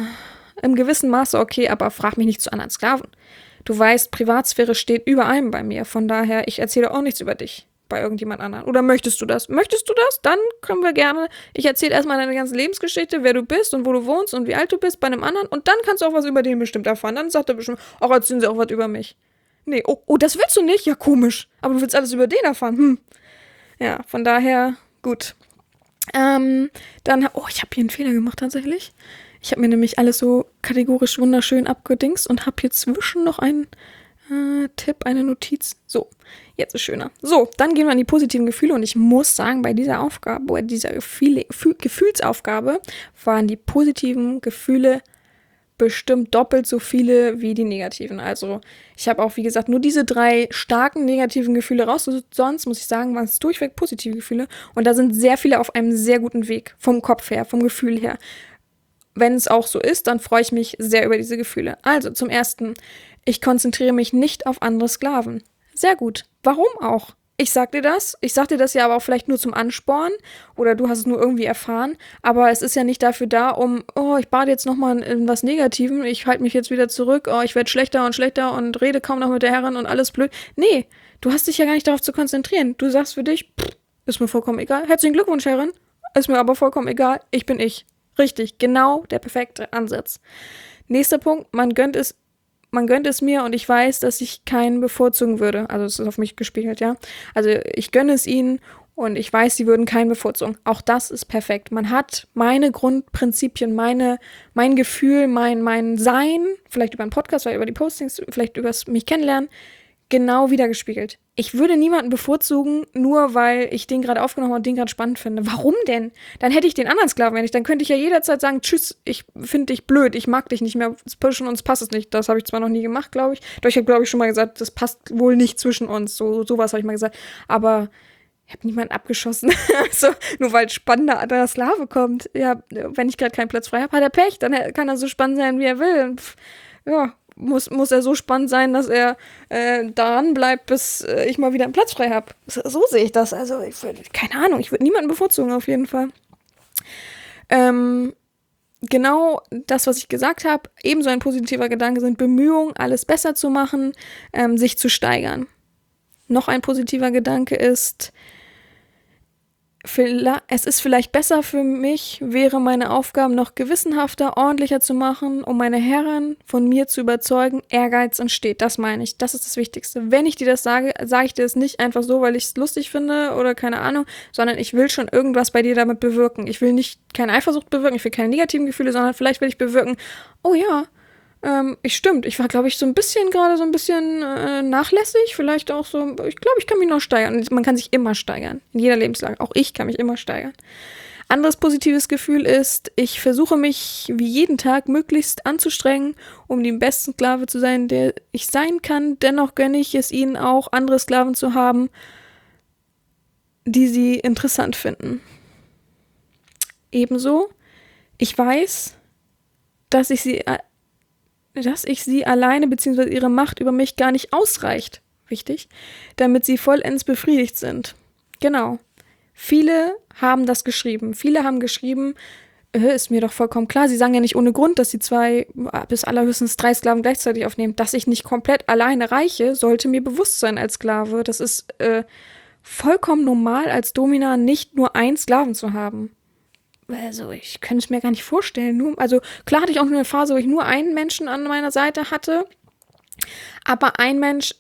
im gewissen Maße okay, aber frag mich nicht zu anderen Sklaven. Du weißt, Privatsphäre steht über allem bei mir. Von daher, ich erzähle auch nichts über dich bei irgendjemand anderen. Oder möchtest du das? Möchtest du das? Dann können wir gerne. Ich erzähle erstmal deine ganze Lebensgeschichte, wer du bist und wo du wohnst und wie alt du bist bei einem anderen. Und dann kannst du auch was über den bestimmt erfahren. Dann sagt er bestimmt, ach, erzählen sie auch was über mich. Nee, oh, das willst du nicht? Ja, komisch. Aber du willst alles über den erfahren. Ja, von daher, gut. Ich habe hier einen Fehler gemacht tatsächlich. Ich habe mir nämlich alles so kategorisch wunderschön abgedingst und habe hier zwischen noch einen Tipp, eine Notiz. So, jetzt ist schöner. So, dann gehen wir an die positiven Gefühle und ich muss sagen, bei dieser Aufgabe, bei dieser Gefühlsaufgabe waren die positiven Gefühle bestimmt doppelt so viele wie die negativen. Also ich habe auch, wie gesagt, nur diese 3 starken negativen Gefühle rausgesucht. Sonst, muss ich sagen, waren es durchweg positive Gefühle. Und da sind sehr viele auf einem sehr guten Weg. Vom Kopf her, vom Gefühl her. Wenn es auch so ist, dann freue ich mich sehr über diese Gefühle. Also zum Ersten, ich konzentriere mich nicht auf andere Sklaven. Sehr gut. Warum auch? Ich sag dir das ja aber auch vielleicht nur zum Ansporn oder du hast es nur irgendwie erfahren, aber es ist ja nicht dafür da, ich bade jetzt nochmal in was Negativem, ich halte mich jetzt wieder zurück, ich werde schlechter und schlechter und rede kaum noch mit der Herrin und alles blöd. Nee, du hast dich ja gar nicht darauf zu konzentrieren. Du sagst für dich, ist mir vollkommen egal. Herzlichen Glückwunsch, Herrin. Ist mir aber vollkommen egal. Ich bin ich. Richtig, genau der perfekte Ansatz. Nächster Punkt, man gönnt es mir und ich weiß, dass ich keinen bevorzugen würde. Also es ist auf mich gespiegelt, ja. Also ich gönne es ihnen und ich weiß, sie würden keinen bevorzugen. Auch das ist perfekt. Man hat meine Grundprinzipien, mein Gefühl, mein Sein, vielleicht über einen Podcast, vielleicht über die Postings, vielleicht über das mich kennenlernen, genau wiedergespiegelt. Ich würde niemanden bevorzugen, nur weil ich den gerade aufgenommen habe und den gerade spannend finde. Warum denn? Dann hätte ich den anderen Sklaven, wenn ich, dann könnte ich ja jederzeit sagen, tschüss, ich finde dich blöd, ich mag dich nicht mehr, zwischen uns passt es nicht. Das habe ich zwar noch nie gemacht, glaube ich. Doch ich habe, glaube ich, schon mal gesagt, das passt wohl nicht zwischen uns. Sowas habe ich mal gesagt. Aber ich habe niemanden abgeschossen. Also, nur weil ein spannender anderer Sklave kommt. Ja, wenn ich gerade keinen Platz frei habe, hat er Pech. Dann kann er so spannend sein, wie er will. Ja, muss er so spannend sein, dass er daran bleibt, bis ich mal wieder einen Platz frei habe. So sehe ich das. Also, keine Ahnung, ich würde niemanden bevorzugen, auf jeden Fall. Genau das, was ich gesagt habe, ebenso ein positiver Gedanke sind Bemühungen, alles besser zu machen, sich zu steigern. Noch ein positiver Gedanke ist, es ist vielleicht besser für mich, wäre meine Aufgaben noch gewissenhafter, ordentlicher zu machen, um meine Herren von mir zu überzeugen, Ehrgeiz entsteht. Das meine ich. Das ist das Wichtigste. Wenn ich dir das sage, sage ich dir das nicht einfach so, weil ich es lustig finde oder keine Ahnung, sondern ich will schon irgendwas bei dir damit bewirken. Ich will nicht keine Eifersucht bewirken, ich will keine negativen Gefühle, sondern vielleicht will ich bewirken, oh ja, stimmt, ich war, glaube ich, gerade so ein bisschen nachlässig, vielleicht auch so, ich glaube, ich kann mich noch steigern. Und man kann sich immer steigern, in jeder Lebenslage. Auch ich kann mich immer steigern. Anderes positives Gefühl ist, ich versuche mich wie jeden Tag möglichst anzustrengen, um den besten Sklave zu sein, der ich sein kann. Dennoch gönne ich es ihnen auch, andere Sklaven zu haben, die sie interessant finden. Ebenso, ich weiß, dass ich sie alleine bzw. ihre Macht über mich gar nicht ausreicht, wichtig, damit sie vollends befriedigt sind. Genau. Viele haben das geschrieben. Viele haben geschrieben, ist mir doch vollkommen klar, sie sagen ja nicht ohne Grund, dass sie 2 bis allerhöchstens 3 Sklaven gleichzeitig aufnehmen. Dass ich nicht komplett alleine reiche, sollte mir bewusst sein als Sklave. Das ist vollkommen normal, als Domina nicht nur einen Sklaven zu haben. Also, ich könnte es mir gar nicht vorstellen. Also, klar hatte ich auch eine Phase, wo ich nur einen Menschen an meiner Seite hatte. Aber ein Mensch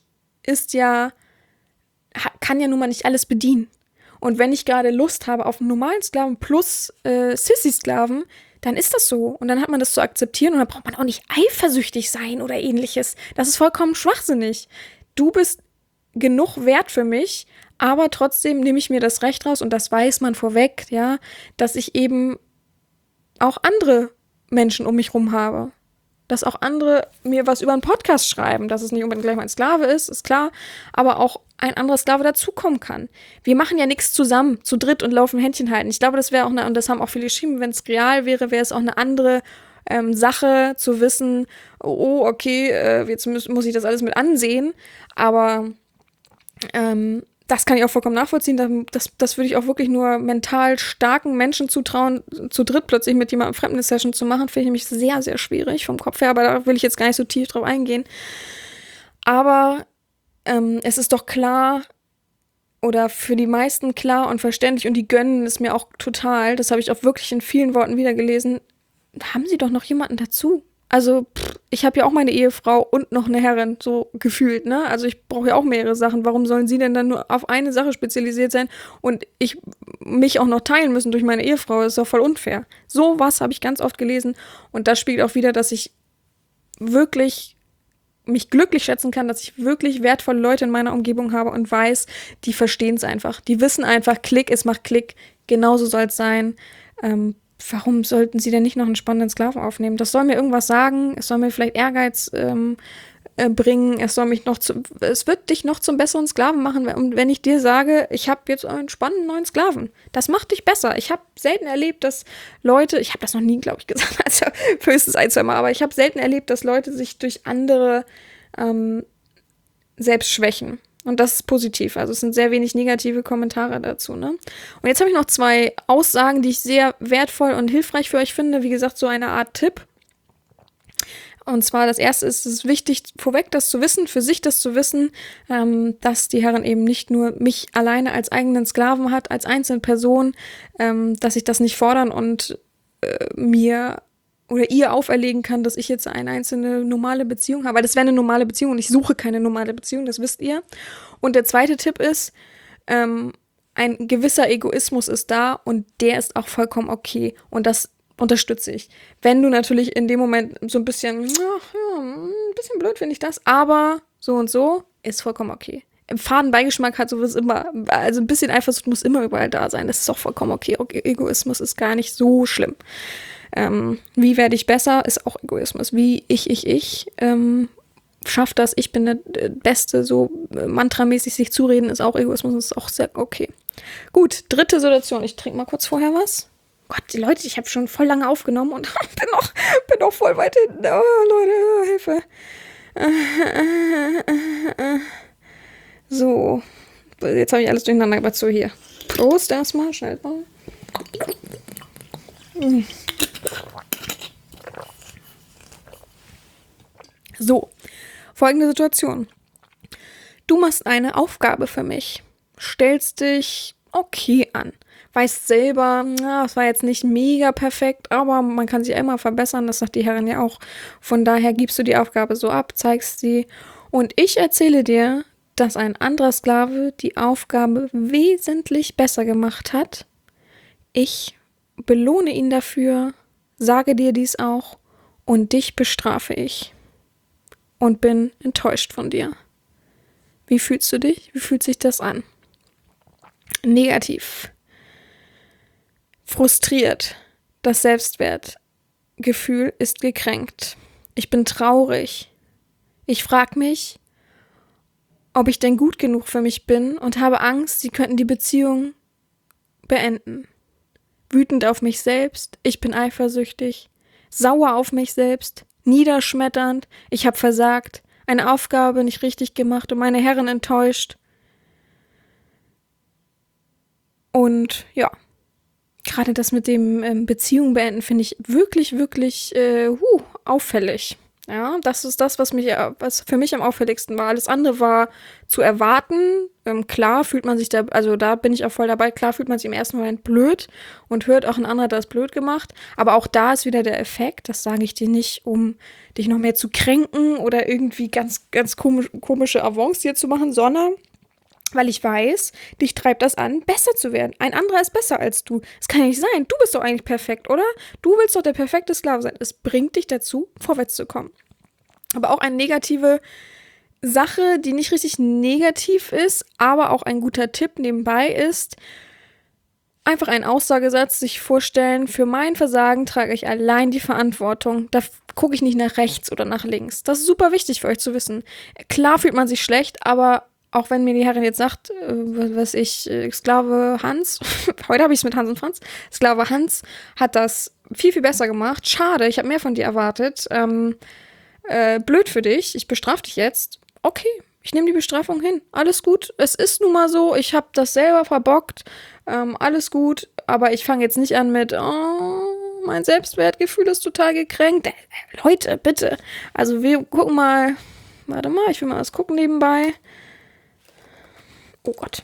kann ja nun mal nicht alles bedienen. Und wenn ich gerade Lust habe auf einen normalen Sklaven plus Sissy-Sklaven, dann ist das so. Und dann hat man das zu akzeptieren und dann braucht man auch nicht eifersüchtig sein oder ähnliches. Das ist vollkommen schwachsinnig. Du bist genug wert für mich, aber trotzdem nehme ich mir das Recht raus und das weiß man vorweg, ja, dass ich eben auch andere Menschen um mich rum habe. Dass auch andere mir was über einen Podcast schreiben, dass es nicht unbedingt gleich mein Sklave ist klar, aber auch ein anderer Sklave dazukommen kann. Wir machen ja nichts zusammen, zu dritt und laufen Händchen halten. Ich glaube, das wäre auch und das haben auch viele geschrieben, wenn es real wäre, wäre es auch eine andere Sache zu wissen, oh, okay, jetzt muss ich das alles mit ansehen, aber das kann ich auch vollkommen nachvollziehen. Das würde ich auch wirklich nur mental starken Menschen zutrauen, zu dritt plötzlich mit jemandem Fremden eine Session zu machen. Finde ich nämlich sehr, sehr schwierig vom Kopf her, aber da will ich jetzt gar nicht so tief drauf eingehen. Aber es ist doch klar oder für die meisten klar und verständlich und die gönnen es mir auch total, das habe ich auch wirklich in vielen Worten wiedergelesen, haben sie doch noch jemanden dazu. Also, ich habe ja auch meine Ehefrau und noch eine Herrin, so gefühlt, ne? Also, ich brauche ja auch mehrere Sachen. Warum sollen sie denn dann nur auf eine Sache spezialisiert sein und ich mich auch noch teilen müssen durch meine Ehefrau? Das ist doch voll unfair. So was habe ich ganz oft gelesen und das spiegelt auch wieder, dass ich wirklich mich glücklich schätzen kann, dass ich wirklich wertvolle Leute in meiner Umgebung habe und weiß, die verstehen es einfach. Die wissen einfach, Klick, es macht Klick. Genauso soll es sein. Warum sollten sie denn nicht noch einen spannenden Sklaven aufnehmen? Das soll mir irgendwas sagen, es soll mir vielleicht Ehrgeiz bringen, es wird dich noch zum besseren Sklaven machen, und wenn ich dir sage, ich habe jetzt einen spannenden neuen Sklaven. Das macht dich besser. Ich habe selten erlebt, dass Leute, ich habe das noch nie, glaube ich, gesagt, also höchstens 1, 2 Mal, aber ich habe selten erlebt, dass Leute sich durch andere selbst schwächen. Und das ist positiv. Also es sind sehr wenig negative Kommentare dazu, ne? Und jetzt habe ich noch 2 Aussagen, die ich sehr wertvoll und hilfreich für euch finde. Wie gesagt, so eine Art Tipp. Und zwar das erste ist, es ist wichtig, vorweg das zu wissen, für sich das zu wissen, dass die Herrin eben nicht nur mich alleine als eigenen Sklaven hat, als einzelne Person, dass ich das nicht fordern und mir oder ihr auferlegen kann, dass ich jetzt eine einzelne normale Beziehung habe. Weil das wäre eine normale Beziehung und ich suche keine normale Beziehung, das wisst ihr. Und der zweite Tipp ist, ein gewisser Egoismus ist da und der ist auch vollkommen okay. Und das unterstütze ich. Wenn du natürlich in dem Moment so ein bisschen blöd finde ich das, aber so und so ist vollkommen okay. Faden Beigeschmack hat sowas immer, also ein bisschen Eifersucht muss immer überall da sein. Das ist auch vollkommen okay. Egoismus ist gar nicht so schlimm. Wie werde ich besser, ist auch Egoismus. Wie ich schaff das, ich bin der Beste, so mantramäßig sich zureden, ist auch Egoismus, ist auch sehr okay. Gut, dritte Situation. Ich trinke mal kurz vorher was. Gott, die Leute, ich habe schon voll lange aufgenommen und bin noch voll weit hinten. Oh, Leute, Hilfe. So, jetzt habe ich alles durcheinander gebracht. So, hier. Prost erstmal, schnell mal. So, folgende Situation. Du machst eine Aufgabe für mich, stellst dich okay an, weißt selber, das war jetzt nicht mega perfekt, aber man kann sich immer verbessern, das sagt die Herrin ja auch. Von daher gibst du die Aufgabe so ab, zeigst sie und ich erzähle dir, dass ein anderer Sklave die Aufgabe wesentlich besser gemacht hat. Ich belohne ihn dafür, sage dir dies auch und dich bestrafe ich und bin enttäuscht von dir. Wie fühlst du dich? Wie fühlt sich das an? Negativ. Frustriert. Das Selbstwertgefühl ist gekränkt. Ich bin traurig. Ich frage mich, ob ich denn gut genug für mich bin und habe Angst, sie könnten die Beziehung beenden. Wütend auf mich selbst. Ich bin eifersüchtig. Sauer auf mich selbst. Niederschmetternd. Ich habe versagt. Eine Aufgabe nicht richtig gemacht und meine Herrin enttäuscht. Und ja, gerade das mit dem Beziehung beenden finde ich wirklich, wirklich auffällig. Ja, das ist das, was für mich am auffälligsten war. Alles andere war zu erwarten. Klar fühlt man sich da, also da bin ich auch voll dabei, klar fühlt man sich im ersten Moment blöd und hört auch ein anderer hat das blöd gemacht. Aber auch da ist wieder der Effekt, das sage ich dir nicht, um dich noch mehr zu kränken oder irgendwie ganz, ganz komische Avance dir zu machen, sondern weil ich weiß, dich treibt das an, besser zu werden. Ein anderer ist besser als du. Das kann ja nicht sein. Du bist doch eigentlich perfekt, oder? Du willst doch der perfekte Sklave sein. Es bringt dich dazu, vorwärts zu kommen. Aber auch eine negative Sache, die nicht richtig negativ ist, aber auch ein guter Tipp nebenbei ist, einfach einen Aussagesatz sich vorstellen, für mein Versagen trage ich allein die Verantwortung. Da gucke ich nicht nach rechts oder nach links. Das ist super wichtig für euch zu wissen. Klar fühlt man sich schlecht, aber auch wenn mir die Herrin jetzt sagt, Sklave Hans, heute habe ich es mit Hans und Franz, Sklave Hans hat das viel, viel besser gemacht. Schade, ich habe mehr von dir erwartet. Blöd für dich, ich bestrafe dich jetzt. Okay, ich nehme die Bestrafung hin. Alles gut, es ist nun mal so, ich habe das selber verbockt. Alles gut, aber ich fange jetzt nicht an mit, oh, mein Selbstwertgefühl ist total gekränkt. Leute, bitte. Also wir gucken mal, warte mal, ich will mal was gucken nebenbei. Oh Gott.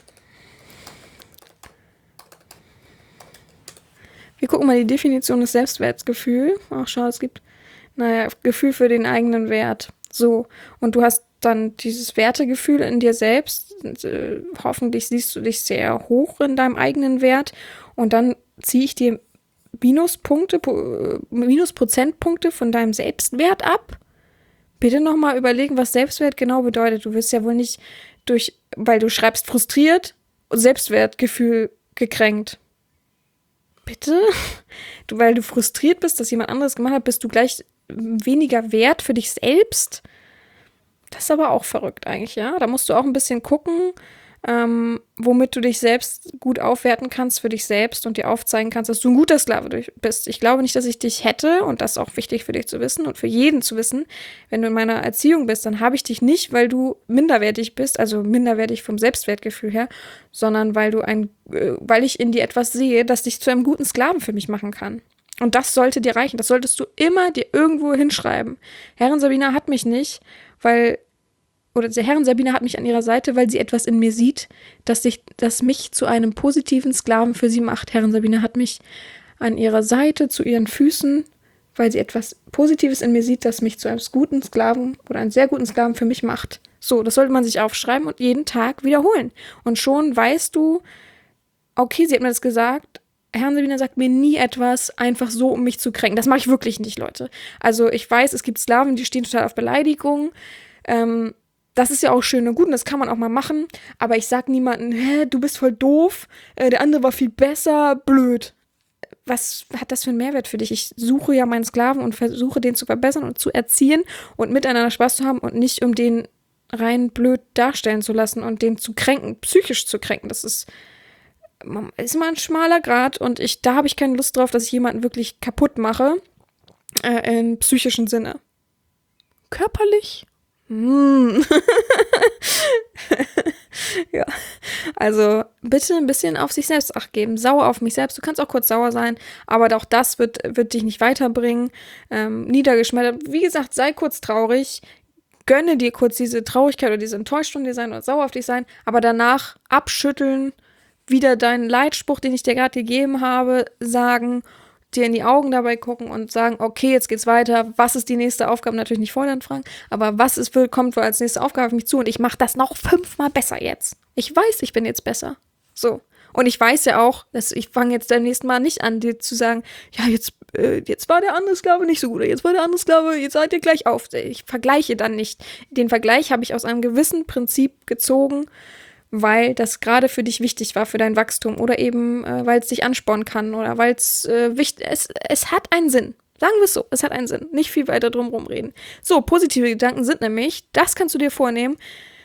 Wir gucken mal die Definition des Selbstwertgefühls. Ach, schau, es gibt, Gefühl für den eigenen Wert. So, und du hast dann dieses Wertegefühl in dir selbst. Hoffentlich siehst du dich sehr hoch in deinem eigenen Wert. Und dann ziehe ich dir Minusprozentpunkte von deinem Selbstwert ab. Bitte nochmal überlegen, was Selbstwert genau bedeutet. Du wirst ja wohl nicht weil du schreibst frustriert, Selbstwertgefühl gekränkt. Bitte? Weil du frustriert bist, dass jemand anderes gemacht hat, bist du gleich weniger wert für dich selbst? Das ist aber auch verrückt eigentlich, ja? Da musst du auch ein bisschen gucken, womit du dich selbst gut aufwerten kannst für dich selbst und dir aufzeigen kannst, dass du ein guter Sklave bist. Ich glaube nicht, dass ich dich hätte, und das ist auch wichtig für dich zu wissen und für jeden zu wissen, wenn du in meiner Erziehung bist, dann habe ich dich nicht, weil du minderwertig bist, also minderwertig vom Selbstwertgefühl her, sondern weil ich in dir etwas sehe, das dich zu einem guten Sklaven für mich machen kann. Und das sollte dir reichen. Das solltest du immer dir irgendwo hinschreiben. Herrin Sabina hat mich nicht, die Herrin Sabina hat mich an ihrer Seite, weil sie etwas in mir sieht, das mich zu einem positiven Sklaven für sie macht. Herrin Sabina hat mich an ihrer Seite, zu ihren Füßen, weil sie etwas Positives in mir sieht, das mich zu einem guten Sklaven oder einem sehr guten Sklaven für mich macht. So, das sollte man sich aufschreiben und jeden Tag wiederholen. Und schon weißt du, okay, sie hat mir das gesagt, Herrin Sabina sagt mir nie etwas einfach so, um mich zu kränken. Das mache ich wirklich nicht, Leute. Also ich weiß, es gibt Sklaven, die stehen total auf Beleidigung. Das ist ja auch schön und gut und das kann man auch mal machen, aber ich sag niemandem, du bist voll doof, der andere war viel besser, blöd. Was hat das für einen Mehrwert für dich? Ich suche ja meinen Sklaven und versuche, den zu verbessern und zu erziehen und miteinander Spaß zu haben und nicht, um den rein blöd darstellen zu lassen und den zu kränken, psychisch zu kränken. Das ist immer ein schmaler Grat und da habe ich keine Lust drauf, dass ich jemanden wirklich kaputt mache, im psychischen Sinne. Körperlich Ja, also bitte ein bisschen auf sich selbst Acht geben. Sauer auf mich selbst. Du kannst auch kurz sauer sein, aber auch das wird dich nicht weiterbringen. Niedergeschmettert. Wie gesagt, sei kurz traurig. Gönne dir kurz diese Traurigkeit oder diese Enttäuschung dir sein oder sauer auf dich sein, aber danach abschütteln, wieder deinen Leitspruch, den ich dir gerade gegeben habe, sagen, dir in die Augen dabei gucken und sagen, okay, jetzt geht's weiter. Was ist die nächste Aufgabe? Natürlich nicht fordern fragen, aber was ist, kommt wohl als nächste Aufgabe auf mich zu und ich mache das noch 5-mal besser jetzt. Ich weiß, ich bin jetzt besser. So. Und ich weiß ja auch, dass ich fange jetzt beim nächsten Mal nicht an, dir zu sagen, ja, jetzt war der andere Sklave nicht so gut, oder jetzt war der andere Sklave, jetzt seid ihr gleich auf. Ich vergleiche dann nicht. Den Vergleich habe ich aus einem gewissen Prinzip gezogen, weil das gerade für dich wichtig war, für dein Wachstum oder eben, weil es dich anspornen kann oder weil es wichtig ist. Es hat einen Sinn. Sagen wir es so, es hat einen Sinn. Nicht viel weiter drum rumreden. So, positive Gedanken sind nämlich, das kannst du dir vornehmen.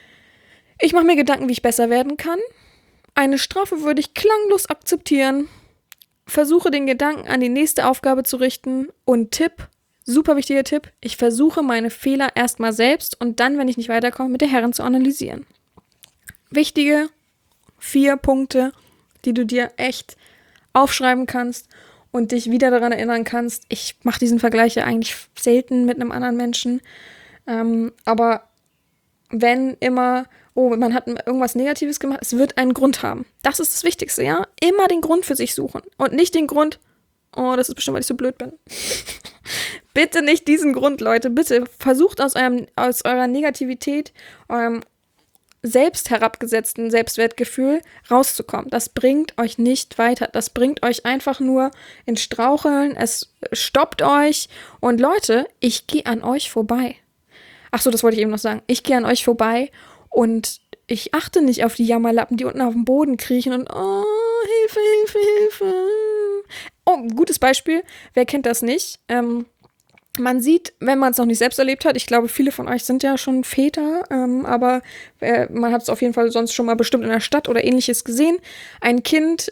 Ich mache mir Gedanken, wie ich besser werden kann. Eine Strafe würde ich klanglos akzeptieren. Versuche den Gedanken an die nächste Aufgabe zu richten. Und Tipp, super wichtiger Tipp, ich versuche meine Fehler erstmal selbst und dann, wenn ich nicht weiterkomme, mit der Herren zu analysieren. Wichtige 4 Punkte, die du dir echt aufschreiben kannst und dich wieder daran erinnern kannst. Ich mache diesen Vergleich ja eigentlich selten mit einem anderen Menschen. Aber wenn immer, oh, man hat irgendwas Negatives gemacht, es wird einen Grund haben. Das ist das Wichtigste, ja? Immer den Grund für sich suchen und nicht den Grund, oh, das ist bestimmt, weil ich so blöd bin. Bitte nicht diesen Grund, Leute. Bitte versucht aus eurer Negativität, eurem selbst herabgesetzten Selbstwertgefühl rauszukommen. Das bringt euch nicht weiter. Das bringt euch einfach nur ins Straucheln. Es stoppt euch. Und Leute, ich gehe an euch vorbei. Ach so, das wollte ich eben noch sagen. Ich gehe an euch vorbei und ich achte nicht auf die Jammerlappen, die unten auf dem Boden kriechen und oh, Hilfe, Hilfe, Hilfe. Oh, gutes Beispiel. Wer kennt das nicht? Man sieht, wenn man es noch nicht selbst erlebt hat, ich glaube, viele von euch sind ja schon Väter, aber man hat es auf jeden Fall sonst schon mal bestimmt in der Stadt oder Ähnliches gesehen. Ein Kind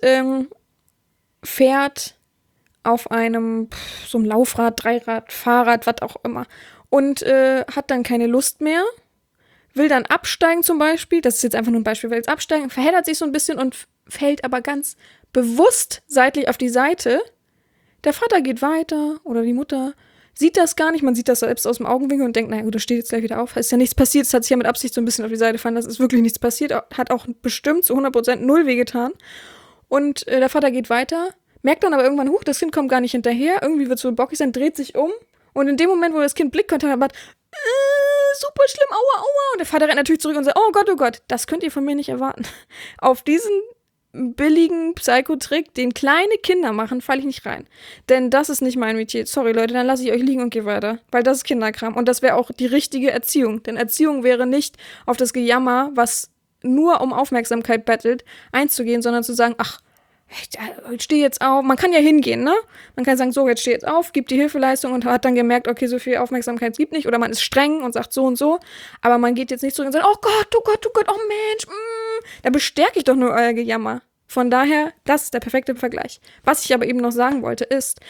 fährt auf einem so einem Laufrad, Dreirad, Fahrrad, was auch immer und hat dann keine Lust mehr, will dann absteigen zum Beispiel, das ist jetzt einfach nur ein Beispiel, will jetzt absteigen, verheddert sich so ein bisschen und fällt aber ganz bewusst seitlich auf die Seite. Der Vater geht weiter oder die Mutter sieht das gar nicht, man sieht das selbst aus dem Augenwinkel und denkt, naja gut, das steht jetzt gleich wieder auf. Ist ja nichts passiert, es hat sich ja mit Absicht so ein bisschen auf die Seite gefallen, das ist wirklich nichts passiert, hat auch bestimmt zu 100% null wehgetan. Und der Vater geht weiter, merkt dann aber irgendwann, das Kind kommt gar nicht hinterher, irgendwie wird es wohl bockig sein, dreht sich um und in dem Moment, wo das Kind Blickkontakt hat, super schlimm, aua, aua. Und der Vater rennt natürlich zurück und sagt, oh Gott, das könnt ihr von mir nicht erwarten. Auf diesen billigen Psychotrick, den kleine Kinder machen, falle ich nicht rein. Denn das ist nicht mein Metier. Sorry, Leute, dann lasse ich euch liegen und gehe weiter. Weil das ist Kinderkram. Und das wäre auch die richtige Erziehung. Denn Erziehung wäre nicht auf das Gejammer, was nur um Aufmerksamkeit bettelt, einzugehen, sondern zu sagen, ach, ich stehe jetzt auf. Man kann ja hingehen, ne? Man kann sagen, so, jetzt steh jetzt auf, gibt die Hilfeleistung und hat dann gemerkt, okay, so viel Aufmerksamkeit gibt nicht. Oder man ist streng und sagt so und so. Aber man geht jetzt nicht zurück und sagt, oh Gott, oh Mensch, Da bestärke ich doch nur euer Gejammer. Von daher, das ist der perfekte Vergleich. Was ich aber eben noch sagen wollte, ist,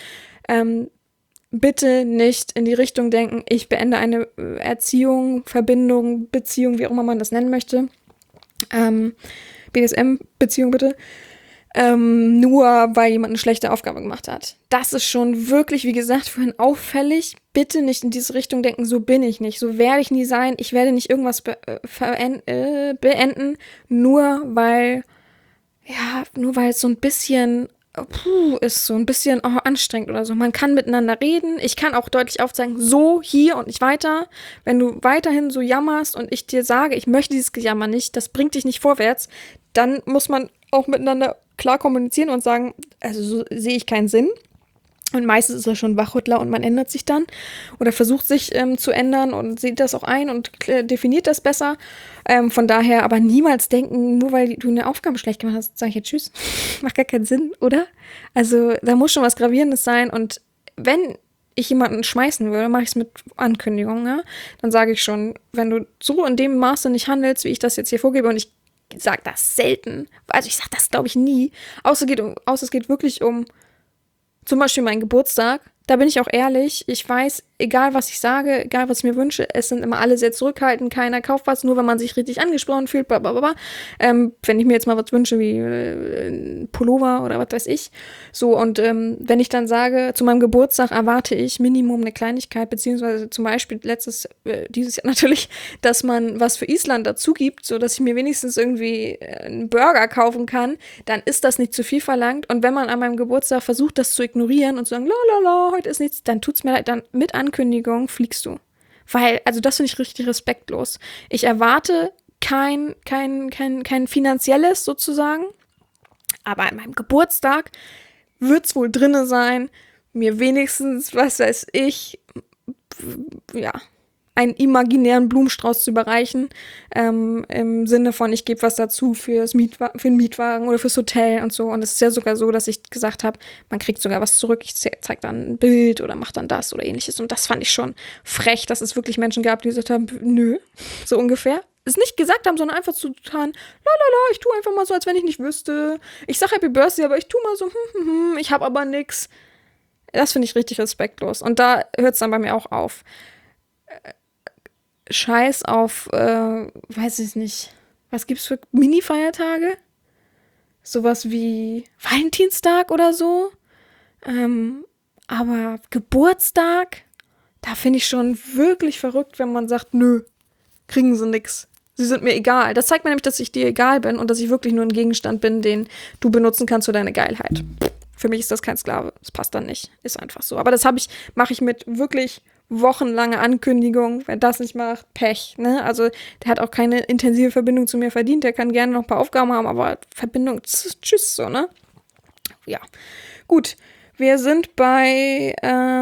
bitte nicht in die Richtung denken, ich beende eine Erziehung, Verbindung, Beziehung, wie auch immer man das nennen möchte. BDSM-Beziehung bitte. Nur weil jemand eine schlechte Aufgabe gemacht hat. Das ist schon wirklich, wie gesagt, vorhin auffällig. Bitte nicht in diese Richtung denken, so bin ich nicht, so werde ich nie sein. Ich werde nicht irgendwas beenden, nur weil es so ein bisschen ist, so ein bisschen anstrengend oder so. Man kann miteinander reden. Ich kann auch deutlich aufzeigen, so, hier und nicht weiter. Wenn du weiterhin so jammerst und ich dir sage, ich möchte dieses Gejammer nicht, das bringt dich nicht vorwärts, dann muss man auch miteinander klar kommunizieren und sagen, also so sehe ich keinen Sinn. Und meistens ist er schon Wachrüttler und man ändert sich dann oder versucht sich zu ändern und sieht das auch ein und definiert das besser. Von daher aber niemals denken, nur weil du eine Aufgabe schlecht gemacht hast, sage ich jetzt tschüss. Macht gar keinen Sinn, oder? Also da muss schon was Gravierendes sein und wenn ich jemanden schmeißen würde, mache ich es mit Ankündigung, ja? Dann sage ich schon, wenn du so in dem Maße nicht handelst, wie ich das jetzt hier vorgebe und ich sage das selten, also ich sage das glaube ich nie, außer es geht wirklich um zum Beispiel meinen Geburtstag, da bin ich auch ehrlich, ich weiß, egal was ich sage, egal was ich mir wünsche, es sind immer alle sehr zurückhaltend, keiner kauft was, nur wenn man sich richtig angesprochen fühlt, blablabla. Wenn ich mir jetzt mal was wünsche, wie Pullover oder was weiß ich, so, und wenn ich dann sage, zu meinem Geburtstag erwarte ich Minimum eine Kleinigkeit, beziehungsweise zum Beispiel dieses Jahr natürlich, dass man was für Island dazu gibt, so dass ich mir wenigstens irgendwie einen Burger kaufen kann, dann ist das nicht zu viel verlangt. Und wenn man an meinem Geburtstag versucht, das zu ignorieren und zu sagen, la, heute ist nichts, dann tut's mir leid, dann mit Ankündigung fliegst du. Weil, also das finde ich richtig respektlos. Ich erwarte kein finanzielles sozusagen, aber an meinem Geburtstag wird's wohl drinne sein, mir wenigstens, was weiß ich, ja, einen imaginären Blumenstrauß zu überreichen, im Sinne von, ich gebe was dazu für den Mietwagen oder fürs Hotel und so. Und es ist ja sogar so, dass ich gesagt habe, man kriegt sogar was zurück. Ich zeige dann ein Bild oder mache dann das oder ähnliches. Und das fand ich schon frech, dass es wirklich Menschen gab, die gesagt haben, nö, so ungefähr. Es nicht gesagt haben, sondern einfach zu tun, ich tue einfach mal so, als wenn ich nicht wüsste. Ich sage Happy Birthday, aber ich tue mal so, ich habe aber nix. Das finde ich richtig respektlos. Und da hört es dann bei mir auch auf. Scheiß auf, weiß ich nicht, was gibt's für Mini-Feiertage? Sowas wie Valentinstag oder so. Aber Geburtstag, da finde ich schon wirklich verrückt, wenn man sagt, nö, kriegen sie nix. Sie sind mir egal. Das zeigt mir nämlich, dass ich dir egal bin und dass ich wirklich nur ein Gegenstand bin, den du benutzen kannst für deine Geilheit. Für mich ist das kein Sklave. Das passt dann nicht. Ist einfach so. Aber das mache ich mit wirklich wochenlange Ankündigung. Wer das nicht macht, Pech. Ne? Also der hat auch keine intensive Verbindung zu mir verdient. Der kann gerne noch ein paar Aufgaben haben, aber Verbindung, tschüss, so, ne? Ja, gut. Wir sind bei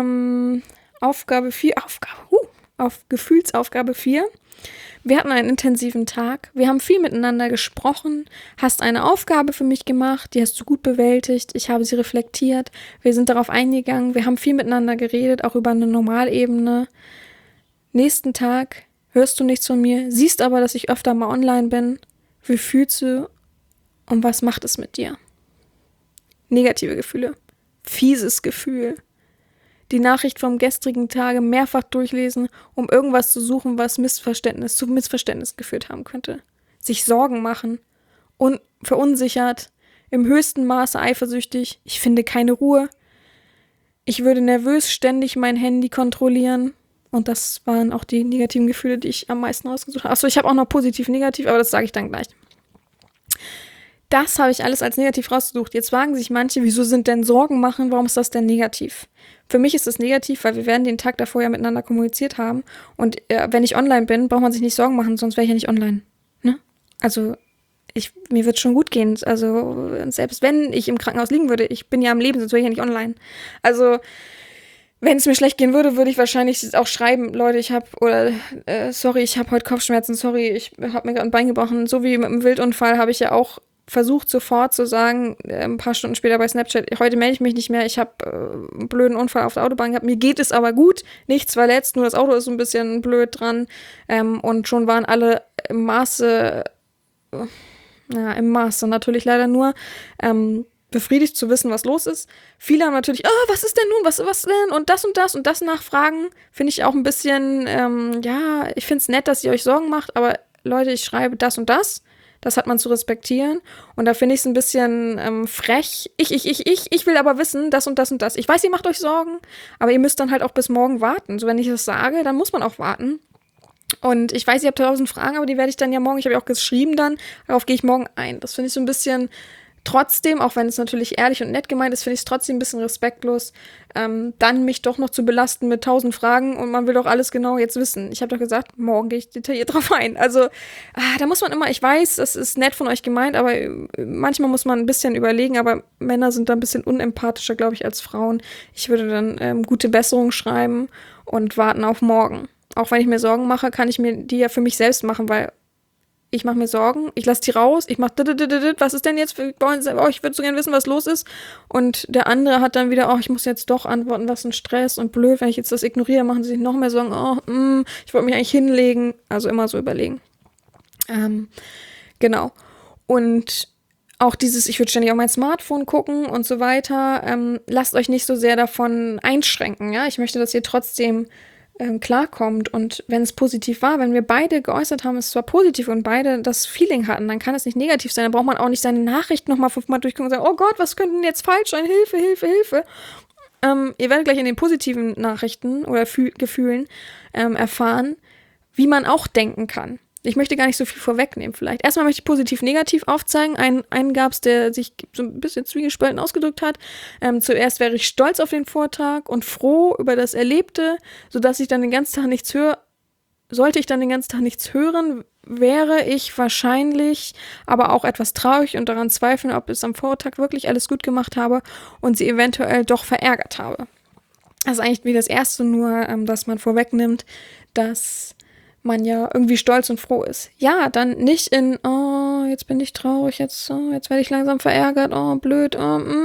Aufgabe 4. Auf Gefühlsaufgabe 4. Wir hatten einen intensiven Tag. Wir haben viel miteinander gesprochen. Hast eine Aufgabe für mich gemacht. Die hast du gut bewältigt. Ich habe sie reflektiert. Wir sind darauf eingegangen. Wir haben viel miteinander geredet, auch über eine Normalebene. Nächsten Tag hörst du nichts von mir, siehst aber, dass ich öfter mal online bin. Wie fühlst du und was macht es mit dir? Negative Gefühle. Fieses Gefühl. Die Nachricht vom gestrigen Tage mehrfach durchlesen, um irgendwas zu suchen, was zu Missverständnis geführt haben könnte. Sich Sorgen machen. Und verunsichert. Im höchsten Maße eifersüchtig. Ich finde keine Ruhe. Ich würde nervös ständig mein Handy kontrollieren. Und das waren auch die negativen Gefühle, die ich am meisten rausgesucht habe. Achso, ich habe auch noch positiv-negativ, aber das sage ich dann gleich. Das habe ich alles als negativ rausgesucht. Jetzt fragen sich manche, wieso sind denn Sorgen machen? Warum ist das denn negativ? Für mich ist es negativ, weil wir werden den Tag davor ja miteinander kommuniziert haben. Und wenn ich online bin, braucht man sich nicht Sorgen machen, sonst wäre ich ja nicht online. Ne? Also mir wird schon gut gehen. Also selbst wenn ich im Krankenhaus liegen würde, ich bin ja am Leben, sonst wäre ich ja nicht online. Also wenn es mir schlecht gehen würde, würde ich wahrscheinlich auch schreiben, Leute, sorry, ich habe heute Kopfschmerzen, sorry, ich habe mir gerade ein Bein gebrochen. So wie mit einem Wildunfall habe ich ja auch versucht sofort zu sagen, ein paar Stunden später bei Snapchat, heute melde ich mich nicht mehr, ich habe einen blöden Unfall auf der Autobahn gehabt, mir geht es aber gut, nichts verletzt, nur das Auto ist ein bisschen blöd dran, und schon waren alle im Maße natürlich leider nur, befriedigt zu wissen, was los ist. Viele haben natürlich, was ist denn nun, was denn und das nachfragen, finde ich auch ein bisschen, ich finde es nett, dass ihr euch Sorgen macht, aber Leute, ich schreibe das und das. Das hat man zu respektieren. Und da finde ich es ein bisschen frech. Ich will aber wissen, das und das und das. Ich weiß, ihr macht euch Sorgen, aber ihr müsst dann halt auch bis morgen warten. So, wenn ich das sage, dann muss man auch warten. Und ich weiß, ihr habt 1000 Fragen, aber die werde ich dann ja morgen, ich habe ja auch geschrieben dann, darauf gehe ich morgen ein. Das finde ich so ein bisschen trotzdem, auch wenn es natürlich ehrlich und nett gemeint ist, finde ich es trotzdem ein bisschen respektlos, dann mich doch noch zu belasten mit 1000 Fragen und man will doch alles genau jetzt wissen. Ich habe doch gesagt, morgen gehe ich detailliert drauf ein. Also da muss man immer, ich weiß, das ist nett von euch gemeint, aber manchmal muss man ein bisschen überlegen, aber Männer sind da ein bisschen unempathischer, glaube ich, als Frauen. Ich würde dann gute Besserung schreiben und warten auf morgen. Auch wenn ich mir Sorgen mache, kann ich mir die ja für mich selbst machen, weil ich mache mir Sorgen, ich lasse die raus, ich mache was ist denn jetzt, ich würde so gerne wissen, was los ist. Und der andere hat dann wieder, ich muss jetzt doch antworten, was ein Stress und blöd, wenn ich jetzt das ignoriere, machen sie sich noch mehr Sorgen, ich wollte mich eigentlich hinlegen. Also immer so überlegen. Genau. Und auch dieses, ich würde ständig auf mein Smartphone gucken und so weiter, lasst euch nicht so sehr davon einschränken, ja. Ich möchte, dass ihr trotzdem klarkommt und wenn es positiv war, wenn wir beide geäußert haben, es war positiv und beide das Feeling hatten, dann kann es nicht negativ sein. Dann braucht man auch nicht seine Nachrichten nochmal 5-mal durchgucken und sagen, oh Gott, was könnte denn jetzt falsch sein? Hilfe, Hilfe, Hilfe. Ihr werdet gleich in den positiven Nachrichten oder Gefühlen erfahren, wie man auch denken kann. Ich möchte gar nicht so viel vorwegnehmen vielleicht. Erstmal möchte ich positiv-negativ aufzeigen. Einen gab es, der sich so ein bisschen zwiegespalten ausgedrückt hat. Zuerst wäre ich stolz auf den Vortrag und froh über das Erlebte, sodass ich dann den ganzen Tag nichts höre. Sollte ich dann den ganzen Tag nichts hören, wäre ich wahrscheinlich aber auch etwas traurig und daran zweifeln, ob ich es am Vortag wirklich alles gut gemacht habe und sie eventuell doch verärgert habe. Das ist eigentlich wie das Erste, nur dass man vorwegnimmt, dass man ja irgendwie stolz und froh ist. Ja, dann nicht in, oh, jetzt bin ich traurig, jetzt werde ich langsam verärgert, oh, blöd,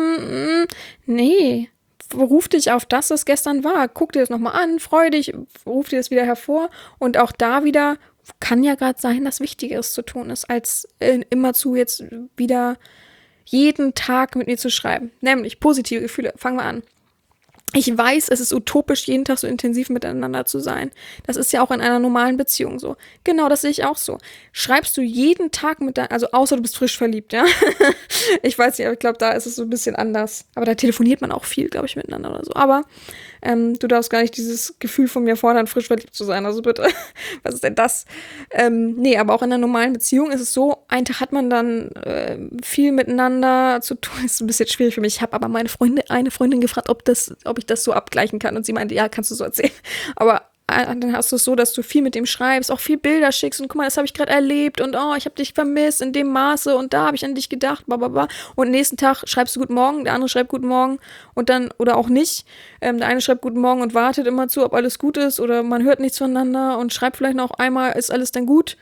Nee, ruf dich auf das, was gestern war. Guck dir das nochmal an, freu dich, ruf dir das wieder hervor und auch da wieder kann ja gerade sein, dass Wichtigeres zu tun ist, als immerzu jetzt wieder jeden Tag mit mir zu schreiben. Nämlich positive Gefühle. Fangen wir an. Ich weiß, es ist utopisch, jeden Tag so intensiv miteinander zu sein. Das ist ja auch in einer normalen Beziehung so. Genau, das sehe ich auch so. Schreibst du jeden Tag also außer du bist frisch verliebt, ja? Ich weiß nicht, aber ich glaube, da ist es so ein bisschen anders. Aber da telefoniert man auch viel, glaube ich, miteinander oder so. Aber du darfst gar nicht dieses Gefühl von mir fordern, frisch verliebt zu sein. Also bitte, was ist denn das? Nee, aber auch in einer normalen Beziehung ist es so, einen Tag hat man dann viel miteinander zu tun. Ist ein bisschen schwierig für mich. Ich habe aber eine Freundin gefragt, ob ich das so abgleichen kann. Und sie meinte, ja, kannst du so erzählen. Aber dann hast du es so, dass du viel mit dem schreibst, auch viel Bilder schickst und guck mal, das habe ich gerade erlebt und oh, ich habe dich vermisst in dem Maße und da habe ich an dich gedacht, blablabla. Und nächsten Tag schreibst du Guten Morgen, der andere schreibt Guten Morgen und dann, oder auch nicht, der eine schreibt Guten Morgen und wartet immer zu, ob alles gut ist oder man hört nichts voneinander und schreibt vielleicht noch einmal, ist alles denn gut?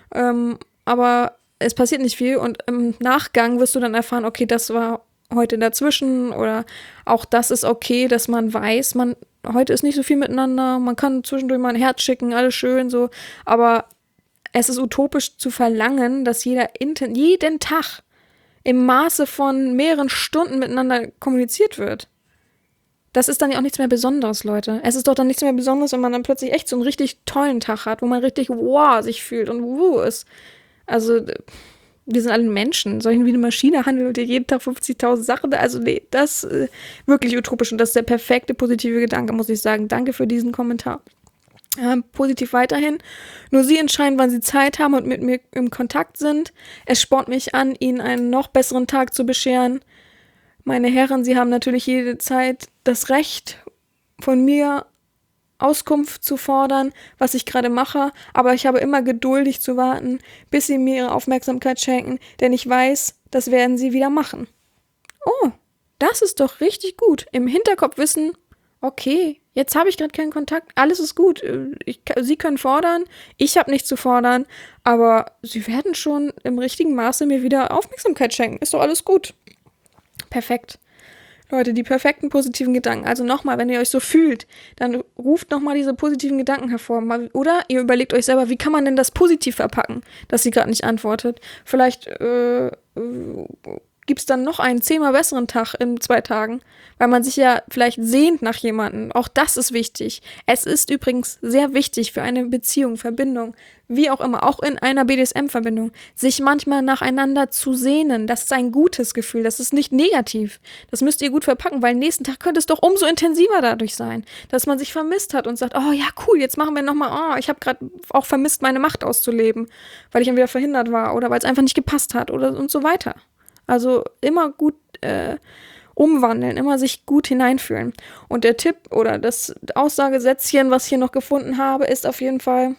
Aber es passiert nicht viel und im Nachgang wirst du dann erfahren, okay, das war heute dazwischen oder auch das ist okay, dass man weiß, heute ist nicht so viel miteinander, man kann zwischendurch mal ein Herz schicken, alles schön so, aber es ist utopisch zu verlangen, dass jeden Tag im Maße von mehreren Stunden miteinander kommuniziert wird. Das ist dann ja auch nichts mehr Besonderes, Leute. Es ist doch dann nichts mehr Besonderes, wenn man dann plötzlich echt so einen richtig tollen Tag hat, wo man richtig wow sich fühlt und ist. Also wir sind alle Menschen. Soll ich wie eine Maschine handeln und dir jeden Tag 50.000 Sachen? Also nee, das ist wirklich utopisch und das ist der perfekte positive Gedanke, muss ich sagen. Danke für diesen Kommentar. Positiv weiterhin. Nur Sie entscheiden, wann Sie Zeit haben und mit mir im Kontakt sind. Es spornt mich an, Ihnen einen noch besseren Tag zu bescheren. Meine Herren, Sie haben natürlich jede Zeit das Recht, von mir Auskunft zu fordern, was ich gerade mache, aber ich habe immer geduldig zu warten, bis sie mir ihre Aufmerksamkeit schenken, denn ich weiß, das werden sie wieder machen. Oh, das ist doch richtig gut. Im Hinterkopf wissen, okay, jetzt habe ich gerade keinen Kontakt, alles ist gut, sie können fordern, ich habe nichts zu fordern, aber sie werden schon im richtigen Maße mir wieder Aufmerksamkeit schenken, ist doch alles gut. Perfekt. Leute, die perfekten positiven Gedanken. Also nochmal, wenn ihr euch so fühlt, dann ruft nochmal diese positiven Gedanken hervor. Oder ihr überlegt euch selber, wie kann man denn das positiv verpacken, dass sie gerade nicht antwortet. Vielleicht gibt es dann noch einen 10-mal besseren Tag in 2 Tagen, weil man sich ja vielleicht sehnt nach jemandem. Auch das ist wichtig. Es ist übrigens sehr wichtig für eine Beziehung, Verbindung, wie auch immer, auch in einer BDSM-Verbindung, sich manchmal nacheinander zu sehnen. Das ist ein gutes Gefühl, das ist nicht negativ. Das müsst ihr gut verpacken, weil nächsten Tag könnte es doch umso intensiver dadurch sein, dass man sich vermisst hat und sagt, oh ja, cool, jetzt machen wir nochmal, oh, ich habe gerade auch vermisst, meine Macht auszuleben, weil ich dann wieder verhindert war oder weil es einfach nicht gepasst hat oder und so weiter. Also immer gut umwandeln, immer sich gut hineinfühlen. Und der Tipp oder das Aussagesätzchen, was ich hier noch gefunden habe, ist auf jeden Fall,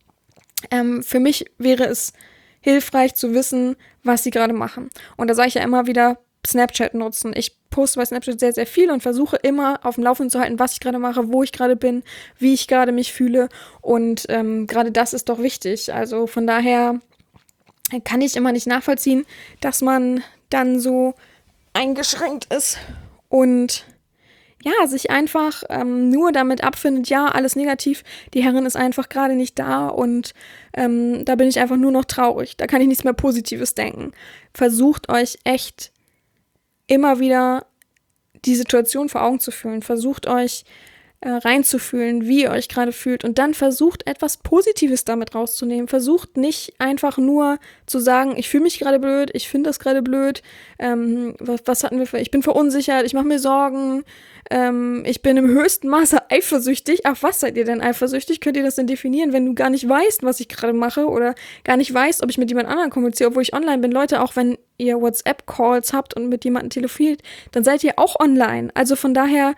für mich wäre es hilfreich zu wissen, was sie gerade machen. Und da sage ich ja immer wieder, Snapchat nutzen. Ich poste bei Snapchat sehr, sehr viel und versuche immer auf dem Laufenden zu halten, was ich gerade mache, wo ich gerade bin, wie ich gerade mich fühle. Und gerade das ist doch wichtig. Also von daher kann ich immer nicht nachvollziehen, dass man dann so eingeschränkt ist und sich einfach nur damit abfindet, ja, alles negativ, die Herrin ist einfach gerade nicht da und da bin ich einfach nur noch traurig, da kann ich nichts mehr Positives denken. Versucht euch echt immer wieder die Situation vor Augen zu fühlen, versucht euch reinzufühlen, wie ihr euch gerade fühlt und dann versucht etwas Positives damit rauszunehmen. Versucht nicht einfach nur zu sagen, ich fühle mich gerade blöd, ich finde das gerade blöd, was hatten wir für, ich bin verunsichert, ich mache mir Sorgen, ich bin im höchsten Maße eifersüchtig. Ach, was seid ihr denn eifersüchtig? Könnt ihr das denn definieren, wenn du gar nicht weißt, was ich gerade mache oder gar nicht weißt, ob ich mit jemand anderem kommuniziere, obwohl ich online bin? Leute, auch wenn ihr WhatsApp-Calls habt und mit jemandem telefoniert, dann seid ihr auch online. Also von daher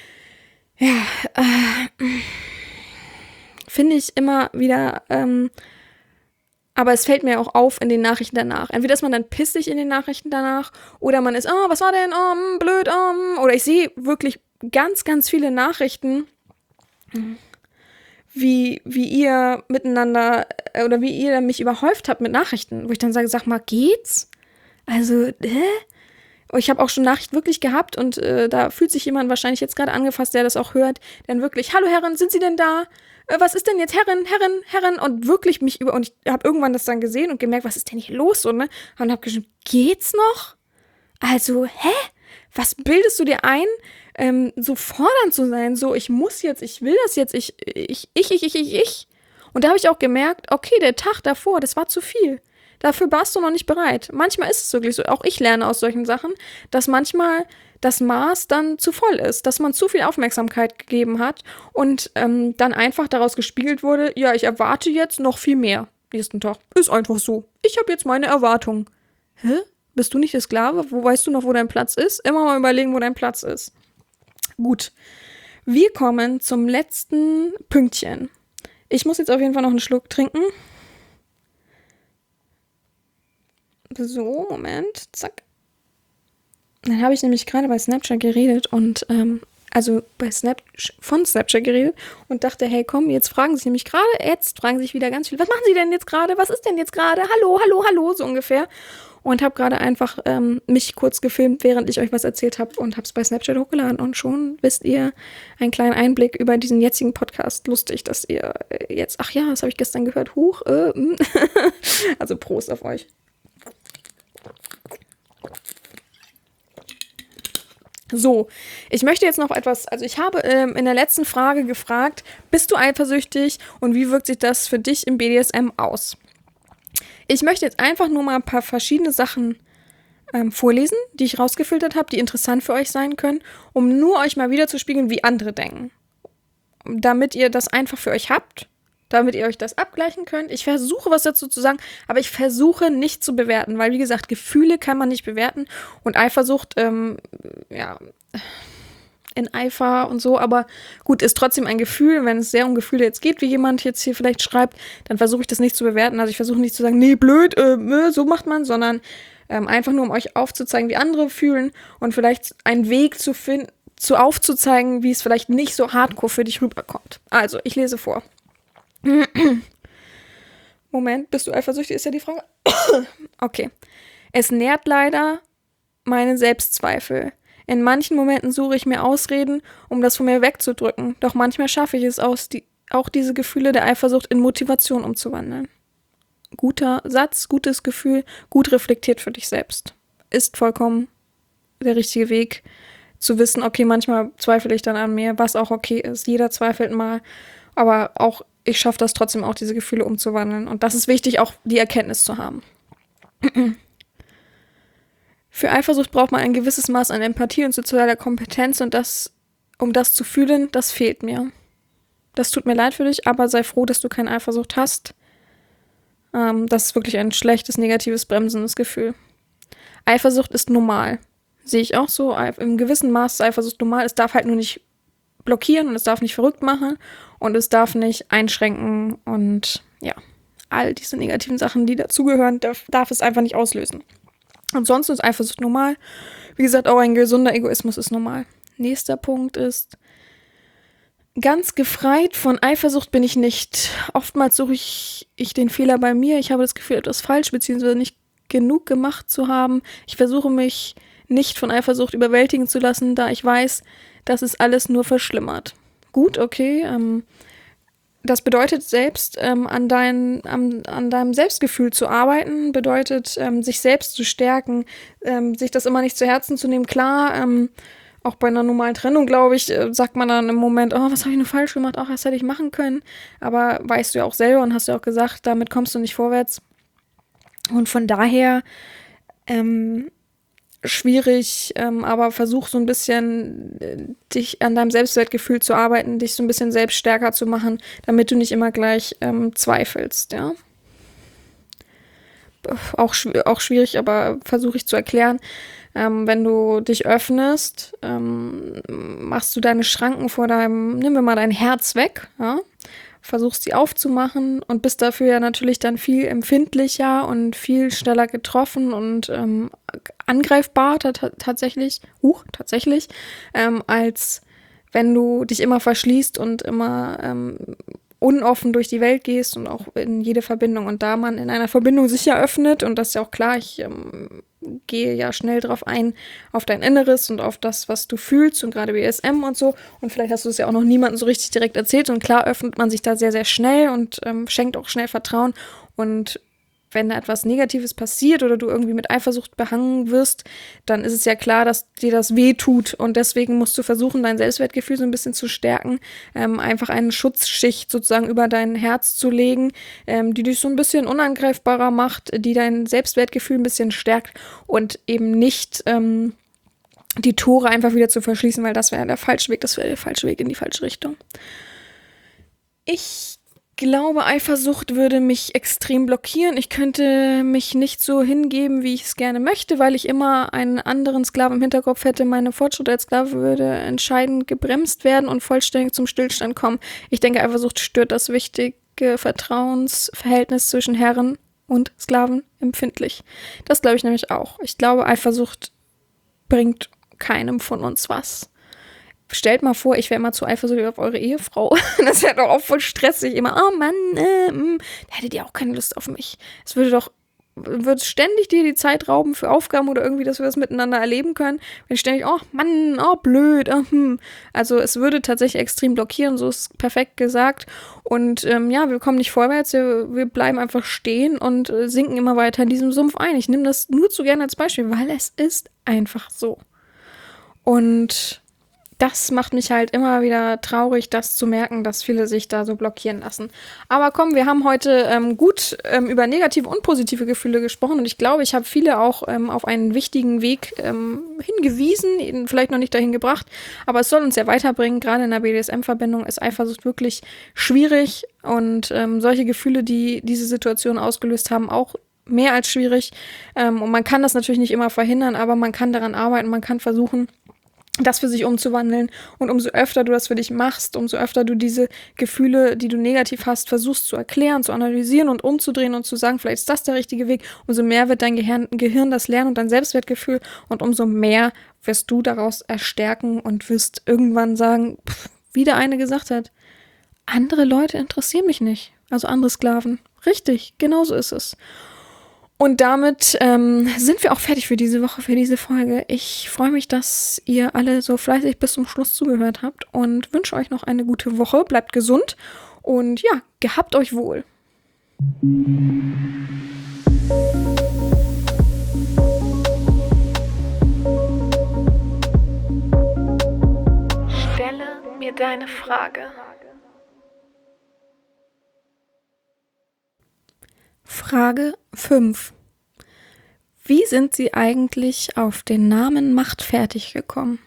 finde ich immer wieder, aber es fällt mir auch auf in den Nachrichten danach. Entweder ist man dann pissig in den Nachrichten danach oder man ist, was war denn, blöd, oder ich sehe wirklich ganz, ganz viele Nachrichten, wie ihr miteinander, oder wie ihr mich überhäuft habt mit Nachrichten, wo ich dann sage, sag mal, geht's? Also, ich habe auch schon Nachrichten wirklich gehabt und da fühlt sich jemand wahrscheinlich jetzt gerade angefasst, der das auch hört, dann wirklich, hallo Herren, sind Sie denn da? Was ist denn jetzt, Herren? Und wirklich und ich habe irgendwann das dann gesehen und gemerkt, was ist denn hier los? So, ne? Und habe geschrieben, geht's noch? Also, was bildest du dir ein, so fordernd zu sein, so, ich muss jetzt, ich will das jetzt, ich. Und da habe ich auch gemerkt, okay, der Tag davor, das war zu viel. Dafür warst du noch nicht bereit. Manchmal ist es wirklich so, auch ich lerne aus solchen Sachen, dass manchmal das Maß dann zu voll ist, dass man zu viel Aufmerksamkeit gegeben hat und dann einfach daraus gespiegelt wurde, ja, ich erwarte jetzt noch viel mehr nächsten Tag. Ist einfach so. Ich habe jetzt meine Erwartungen. Hä? Bist du nicht der Sklave? Wo weißt du noch, wo dein Platz ist? Immer mal überlegen, wo dein Platz ist. Gut. Wir kommen zum letzten Pünktchen. Ich muss jetzt auf jeden Fall noch einen Schluck trinken. So, Moment, zack. Dann habe ich nämlich gerade bei Snapchat geredet und, von Snapchat geredet und dachte, hey, komm, jetzt fragen sich wieder ganz viele, was machen Sie denn jetzt gerade? Was ist denn jetzt gerade? Hallo, so ungefähr. Und habe gerade einfach mich kurz gefilmt, während ich euch was erzählt habe und habe es bei Snapchat hochgeladen. Und schon wisst ihr einen kleinen Einblick über diesen jetzigen Podcast. Lustig, dass ihr jetzt, ach ja, das habe ich gestern gehört, Also Prost auf euch. So, ich möchte jetzt noch etwas, also ich habe in der letzten Frage gefragt, bist du eifersüchtig und wie wirkt sich das für dich im BDSM aus? Ich möchte jetzt einfach nur mal ein paar verschiedene Sachen vorlesen, die ich rausgefiltert habe, die interessant für euch sein können, um nur euch mal wieder zu spiegeln, wie andere denken. Damit ihr das einfach für euch habt, damit ihr euch das abgleichen könnt. Ich versuche, was dazu zu sagen, aber ich versuche nicht zu bewerten, weil, wie gesagt, Gefühle kann man nicht bewerten und Eifersucht, in Eifer und so, aber gut, ist trotzdem ein Gefühl. Wenn es sehr um Gefühle jetzt geht, wie jemand jetzt hier vielleicht schreibt, dann versuche ich das nicht zu bewerten. Also ich versuche nicht zu sagen, nee, blöd, so macht man, sondern einfach nur, um euch aufzuzeigen, wie andere fühlen und vielleicht einen Weg zu finden, aufzuzeigen, wie es vielleicht nicht so hardcore für dich rüberkommt. Also, ich lese vor. Moment, bist du eifersüchtig, ist ja die Frage. Okay. Es nährt leider meine Selbstzweifel. In manchen Momenten suche ich mir Ausreden, um das von mir wegzudrücken. Doch manchmal schaffe ich es auch diese Gefühle der Eifersucht in Motivation umzuwandeln. Guter Satz, gutes Gefühl, gut reflektiert für dich selbst. Ist vollkommen der richtige Weg, zu wissen, okay, manchmal zweifle ich dann an mir, was auch okay ist. Jeder zweifelt mal, aber auch ich schaffe das trotzdem auch, diese Gefühle umzuwandeln. Und das ist wichtig, auch die Erkenntnis zu haben. Für Eifersucht braucht man ein gewisses Maß an Empathie und sozialer Kompetenz und um das zu fühlen, das fehlt mir. Das tut mir leid für dich, aber sei froh, dass du keine Eifersucht hast. Das ist wirklich ein schlechtes, negatives, bremsendes Gefühl. Eifersucht ist normal. Sehe ich auch so. Im gewissen Maß ist Eifersucht normal. Es darf halt nur nicht blockieren und es darf nicht verrückt machen und es darf nicht einschränken und ja, all diese negativen Sachen, die dazugehören, darf es einfach nicht auslösen. Ansonsten ist Eifersucht normal. Wie gesagt, auch ein gesunder Egoismus ist normal. Nächster Punkt ist, ganz gefreit von Eifersucht bin ich nicht. Oftmals suche ich den Fehler bei mir. Ich habe das Gefühl, etwas falsch bzw. nicht genug gemacht zu haben. Ich versuche mich nicht von Eifersucht überwältigen zu lassen, da ich weiß, dass es alles nur verschlimmert. Gut, okay, das bedeutet selbst an deinem Selbstgefühl zu arbeiten, bedeutet sich selbst zu stärken, sich das immer nicht zu Herzen zu nehmen. Klar, auch bei einer normalen Trennung, glaube ich, sagt man dann im Moment, oh, was habe ich nur falsch gemacht, ach, was hätte ich machen können. Aber weißt du ja auch selber und hast ja auch gesagt, damit kommst du nicht vorwärts. Und von daher schwierig, aber versuch so ein bisschen dich an deinem Selbstwertgefühl zu arbeiten, dich so ein bisschen selbst stärker zu machen, damit du nicht immer gleich zweifelst, ja. Auch schwierig, aber versuche ich zu erklären. Wenn du dich öffnest, machst du deine Schranken nimm mir mal dein Herz weg, ja? Versuchst sie aufzumachen und bist dafür ja natürlich dann viel empfindlicher und viel schneller getroffen und angreifbar tatsächlich, als wenn du dich immer verschließt und immer unoffen durch die Welt gehst und auch in jede Verbindung. Und da man in einer Verbindung sich ja öffnet, und das ist ja auch klar, ich gehe ja schnell drauf ein, auf dein Inneres und auf das, was du fühlst und gerade BDSM und so. Und vielleicht hast du es ja auch noch niemandem so richtig direkt erzählt. Und klar öffnet man sich da sehr, sehr schnell und schenkt auch schnell Vertrauen. Und wenn da etwas Negatives passiert oder du irgendwie mit Eifersucht behangen wirst, dann ist es ja klar, dass dir das weh tut. Und deswegen musst du versuchen, dein Selbstwertgefühl so ein bisschen zu stärken, einfach eine Schutzschicht sozusagen über dein Herz zu legen, die dich so ein bisschen unangreifbarer macht, die dein Selbstwertgefühl ein bisschen stärkt und eben nicht die Tore einfach wieder zu verschließen, weil das wäre der falsche Weg, das wäre der falsche Weg in die falsche Richtung. Ich glaube, Eifersucht würde mich extrem blockieren. Ich könnte mich nicht so hingeben, wie ich es gerne möchte, weil ich immer einen anderen Sklaven im Hinterkopf hätte. Meine Fortschritte als Sklave würde entscheidend gebremst werden und vollständig zum Stillstand kommen. Ich denke, Eifersucht stört das wichtige Vertrauensverhältnis zwischen Herren und Sklaven empfindlich. Das glaube ich nämlich auch. Ich glaube, Eifersucht bringt keinem von uns was. Stellt mal vor, ich wäre immer zu eifersüchtig auf eure Ehefrau. Das wäre doch auch voll stressig. Immer, oh Mann, da hättet ihr auch keine Lust auf mich. Es würde ständig dir die Zeit rauben für Aufgaben oder irgendwie, dass wir das miteinander erleben können. Wenn ich ständig, oh Mann, oh blöd, Also es würde tatsächlich extrem blockieren, so ist perfekt gesagt. Und wir kommen nicht vorwärts, wir bleiben einfach stehen und sinken immer weiter in diesem Sumpf ein. Ich nehme das nur zu gerne als Beispiel, weil es ist einfach so. Und das macht mich halt immer wieder traurig, das zu merken, dass viele sich da so blockieren lassen. Aber komm, wir haben heute gut über negative und positive Gefühle gesprochen und ich glaube, ich habe viele auch auf einen wichtigen Weg hingewiesen, ihn vielleicht noch nicht dahin gebracht, aber es soll uns ja weiterbringen. Gerade in der BDSM-Verbindung ist Eifersucht wirklich schwierig und solche Gefühle, die diese Situation ausgelöst haben, auch mehr als schwierig. Und man kann das natürlich nicht immer verhindern, aber man kann daran arbeiten, man kann versuchen, das für sich umzuwandeln. Und umso öfter du das für dich machst, umso öfter du diese Gefühle, die du negativ hast, versuchst zu erklären, zu analysieren und umzudrehen und zu sagen, vielleicht ist das der richtige Weg, umso mehr wird dein Gehirn das lernen und dein Selbstwertgefühl und umso mehr wirst du daraus erstärken und wirst irgendwann sagen, wie der eine gesagt hat, andere Leute interessieren mich nicht, also andere Sklaven. Richtig, genauso ist es. Und damit sind wir auch fertig für diese Woche, für diese Folge. Ich freue mich, dass ihr alle so fleißig bis zum Schluss zugehört habt und wünsche euch noch eine gute Woche. Bleibt gesund und ja, gehabt euch wohl. Stelle mir deine Frage. Frage 5. Wie sind Sie eigentlich auf den Namen Machtfertig gekommen?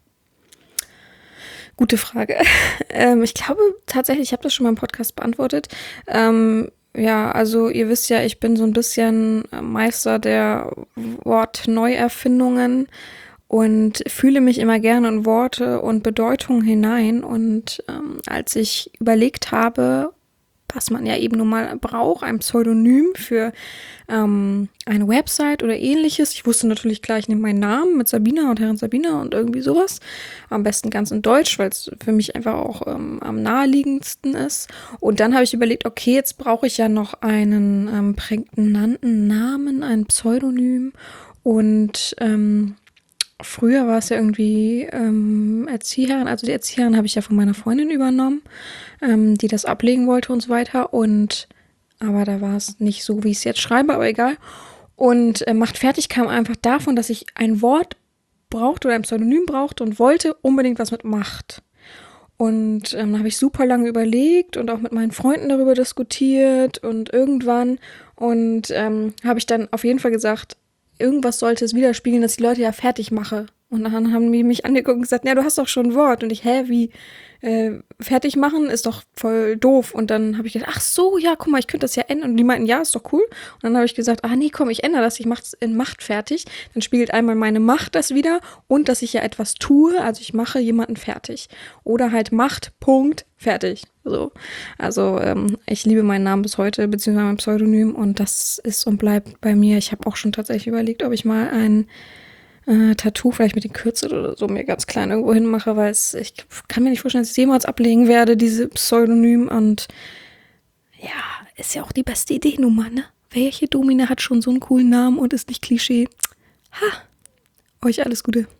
Gute Frage. Ich glaube tatsächlich, ich habe das schon mal im Podcast beantwortet. Also ihr wisst ja, ich bin so ein bisschen Meister der Wortneuerfindungen und fühle mich immer gerne in Worte und Bedeutung hinein. Und als ich überlegt habe, was man ja eben nun mal braucht, ein Pseudonym für eine Website oder ähnliches. Ich wusste natürlich gleich, ich nehme meinen Namen mit Sabina und Herrin Sabina und irgendwie sowas. Am besten ganz in Deutsch, weil es für mich einfach auch am naheliegendsten ist. Und dann habe ich überlegt, okay, jetzt brauche ich ja noch einen prägnanten Namen, ein Pseudonym und früher war es ja irgendwie Erzieherin, also die Erzieherin habe ich ja von meiner Freundin übernommen, die das ablegen wollte und so weiter. Aber da war es nicht so, wie ich es jetzt schreibe, aber egal. Und Macht fertig kam einfach davon, dass ich ein Wort brauchte oder ein Pseudonym brauchte und wollte unbedingt was mit Macht. Und da habe ich super lange überlegt und auch mit meinen Freunden darüber diskutiert und irgendwann habe ich dann auf jeden Fall gesagt, irgendwas sollte es widerspiegeln, dass ich die Leute ja fertig mache. Und dann haben die mich angeguckt und gesagt, ja, du hast doch schon ein Wort. Und ich, wie, fertig machen ist doch voll doof. Und dann habe ich gedacht, ach so, ja, guck mal, ich könnte das ja ändern. Und die meinten, ja, ist doch cool. Und dann habe ich gesagt, nee, komm, ich ändere das, ich mache es in Macht fertig. Dann spiegelt einmal meine Macht das wieder und dass ich ja etwas tue, also ich mache jemanden fertig. Oder halt Macht, Punkt, fertig. So. Also ich liebe meinen Namen bis heute, beziehungsweise mein Pseudonym und das ist und bleibt bei mir. Ich habe auch schon tatsächlich überlegt, ob ich mal ein Tattoo vielleicht mit den Kürzel oder so mir ganz klein irgendwo hinmache, weil ich kann mir nicht vorstellen, dass ich es jemals ablegen werde, diese Pseudonym. Und ja, ist ja auch die beste Ideenummer, ne? Welche Domina hat schon so einen coolen Namen und ist nicht Klischee? Ha, euch alles Gute.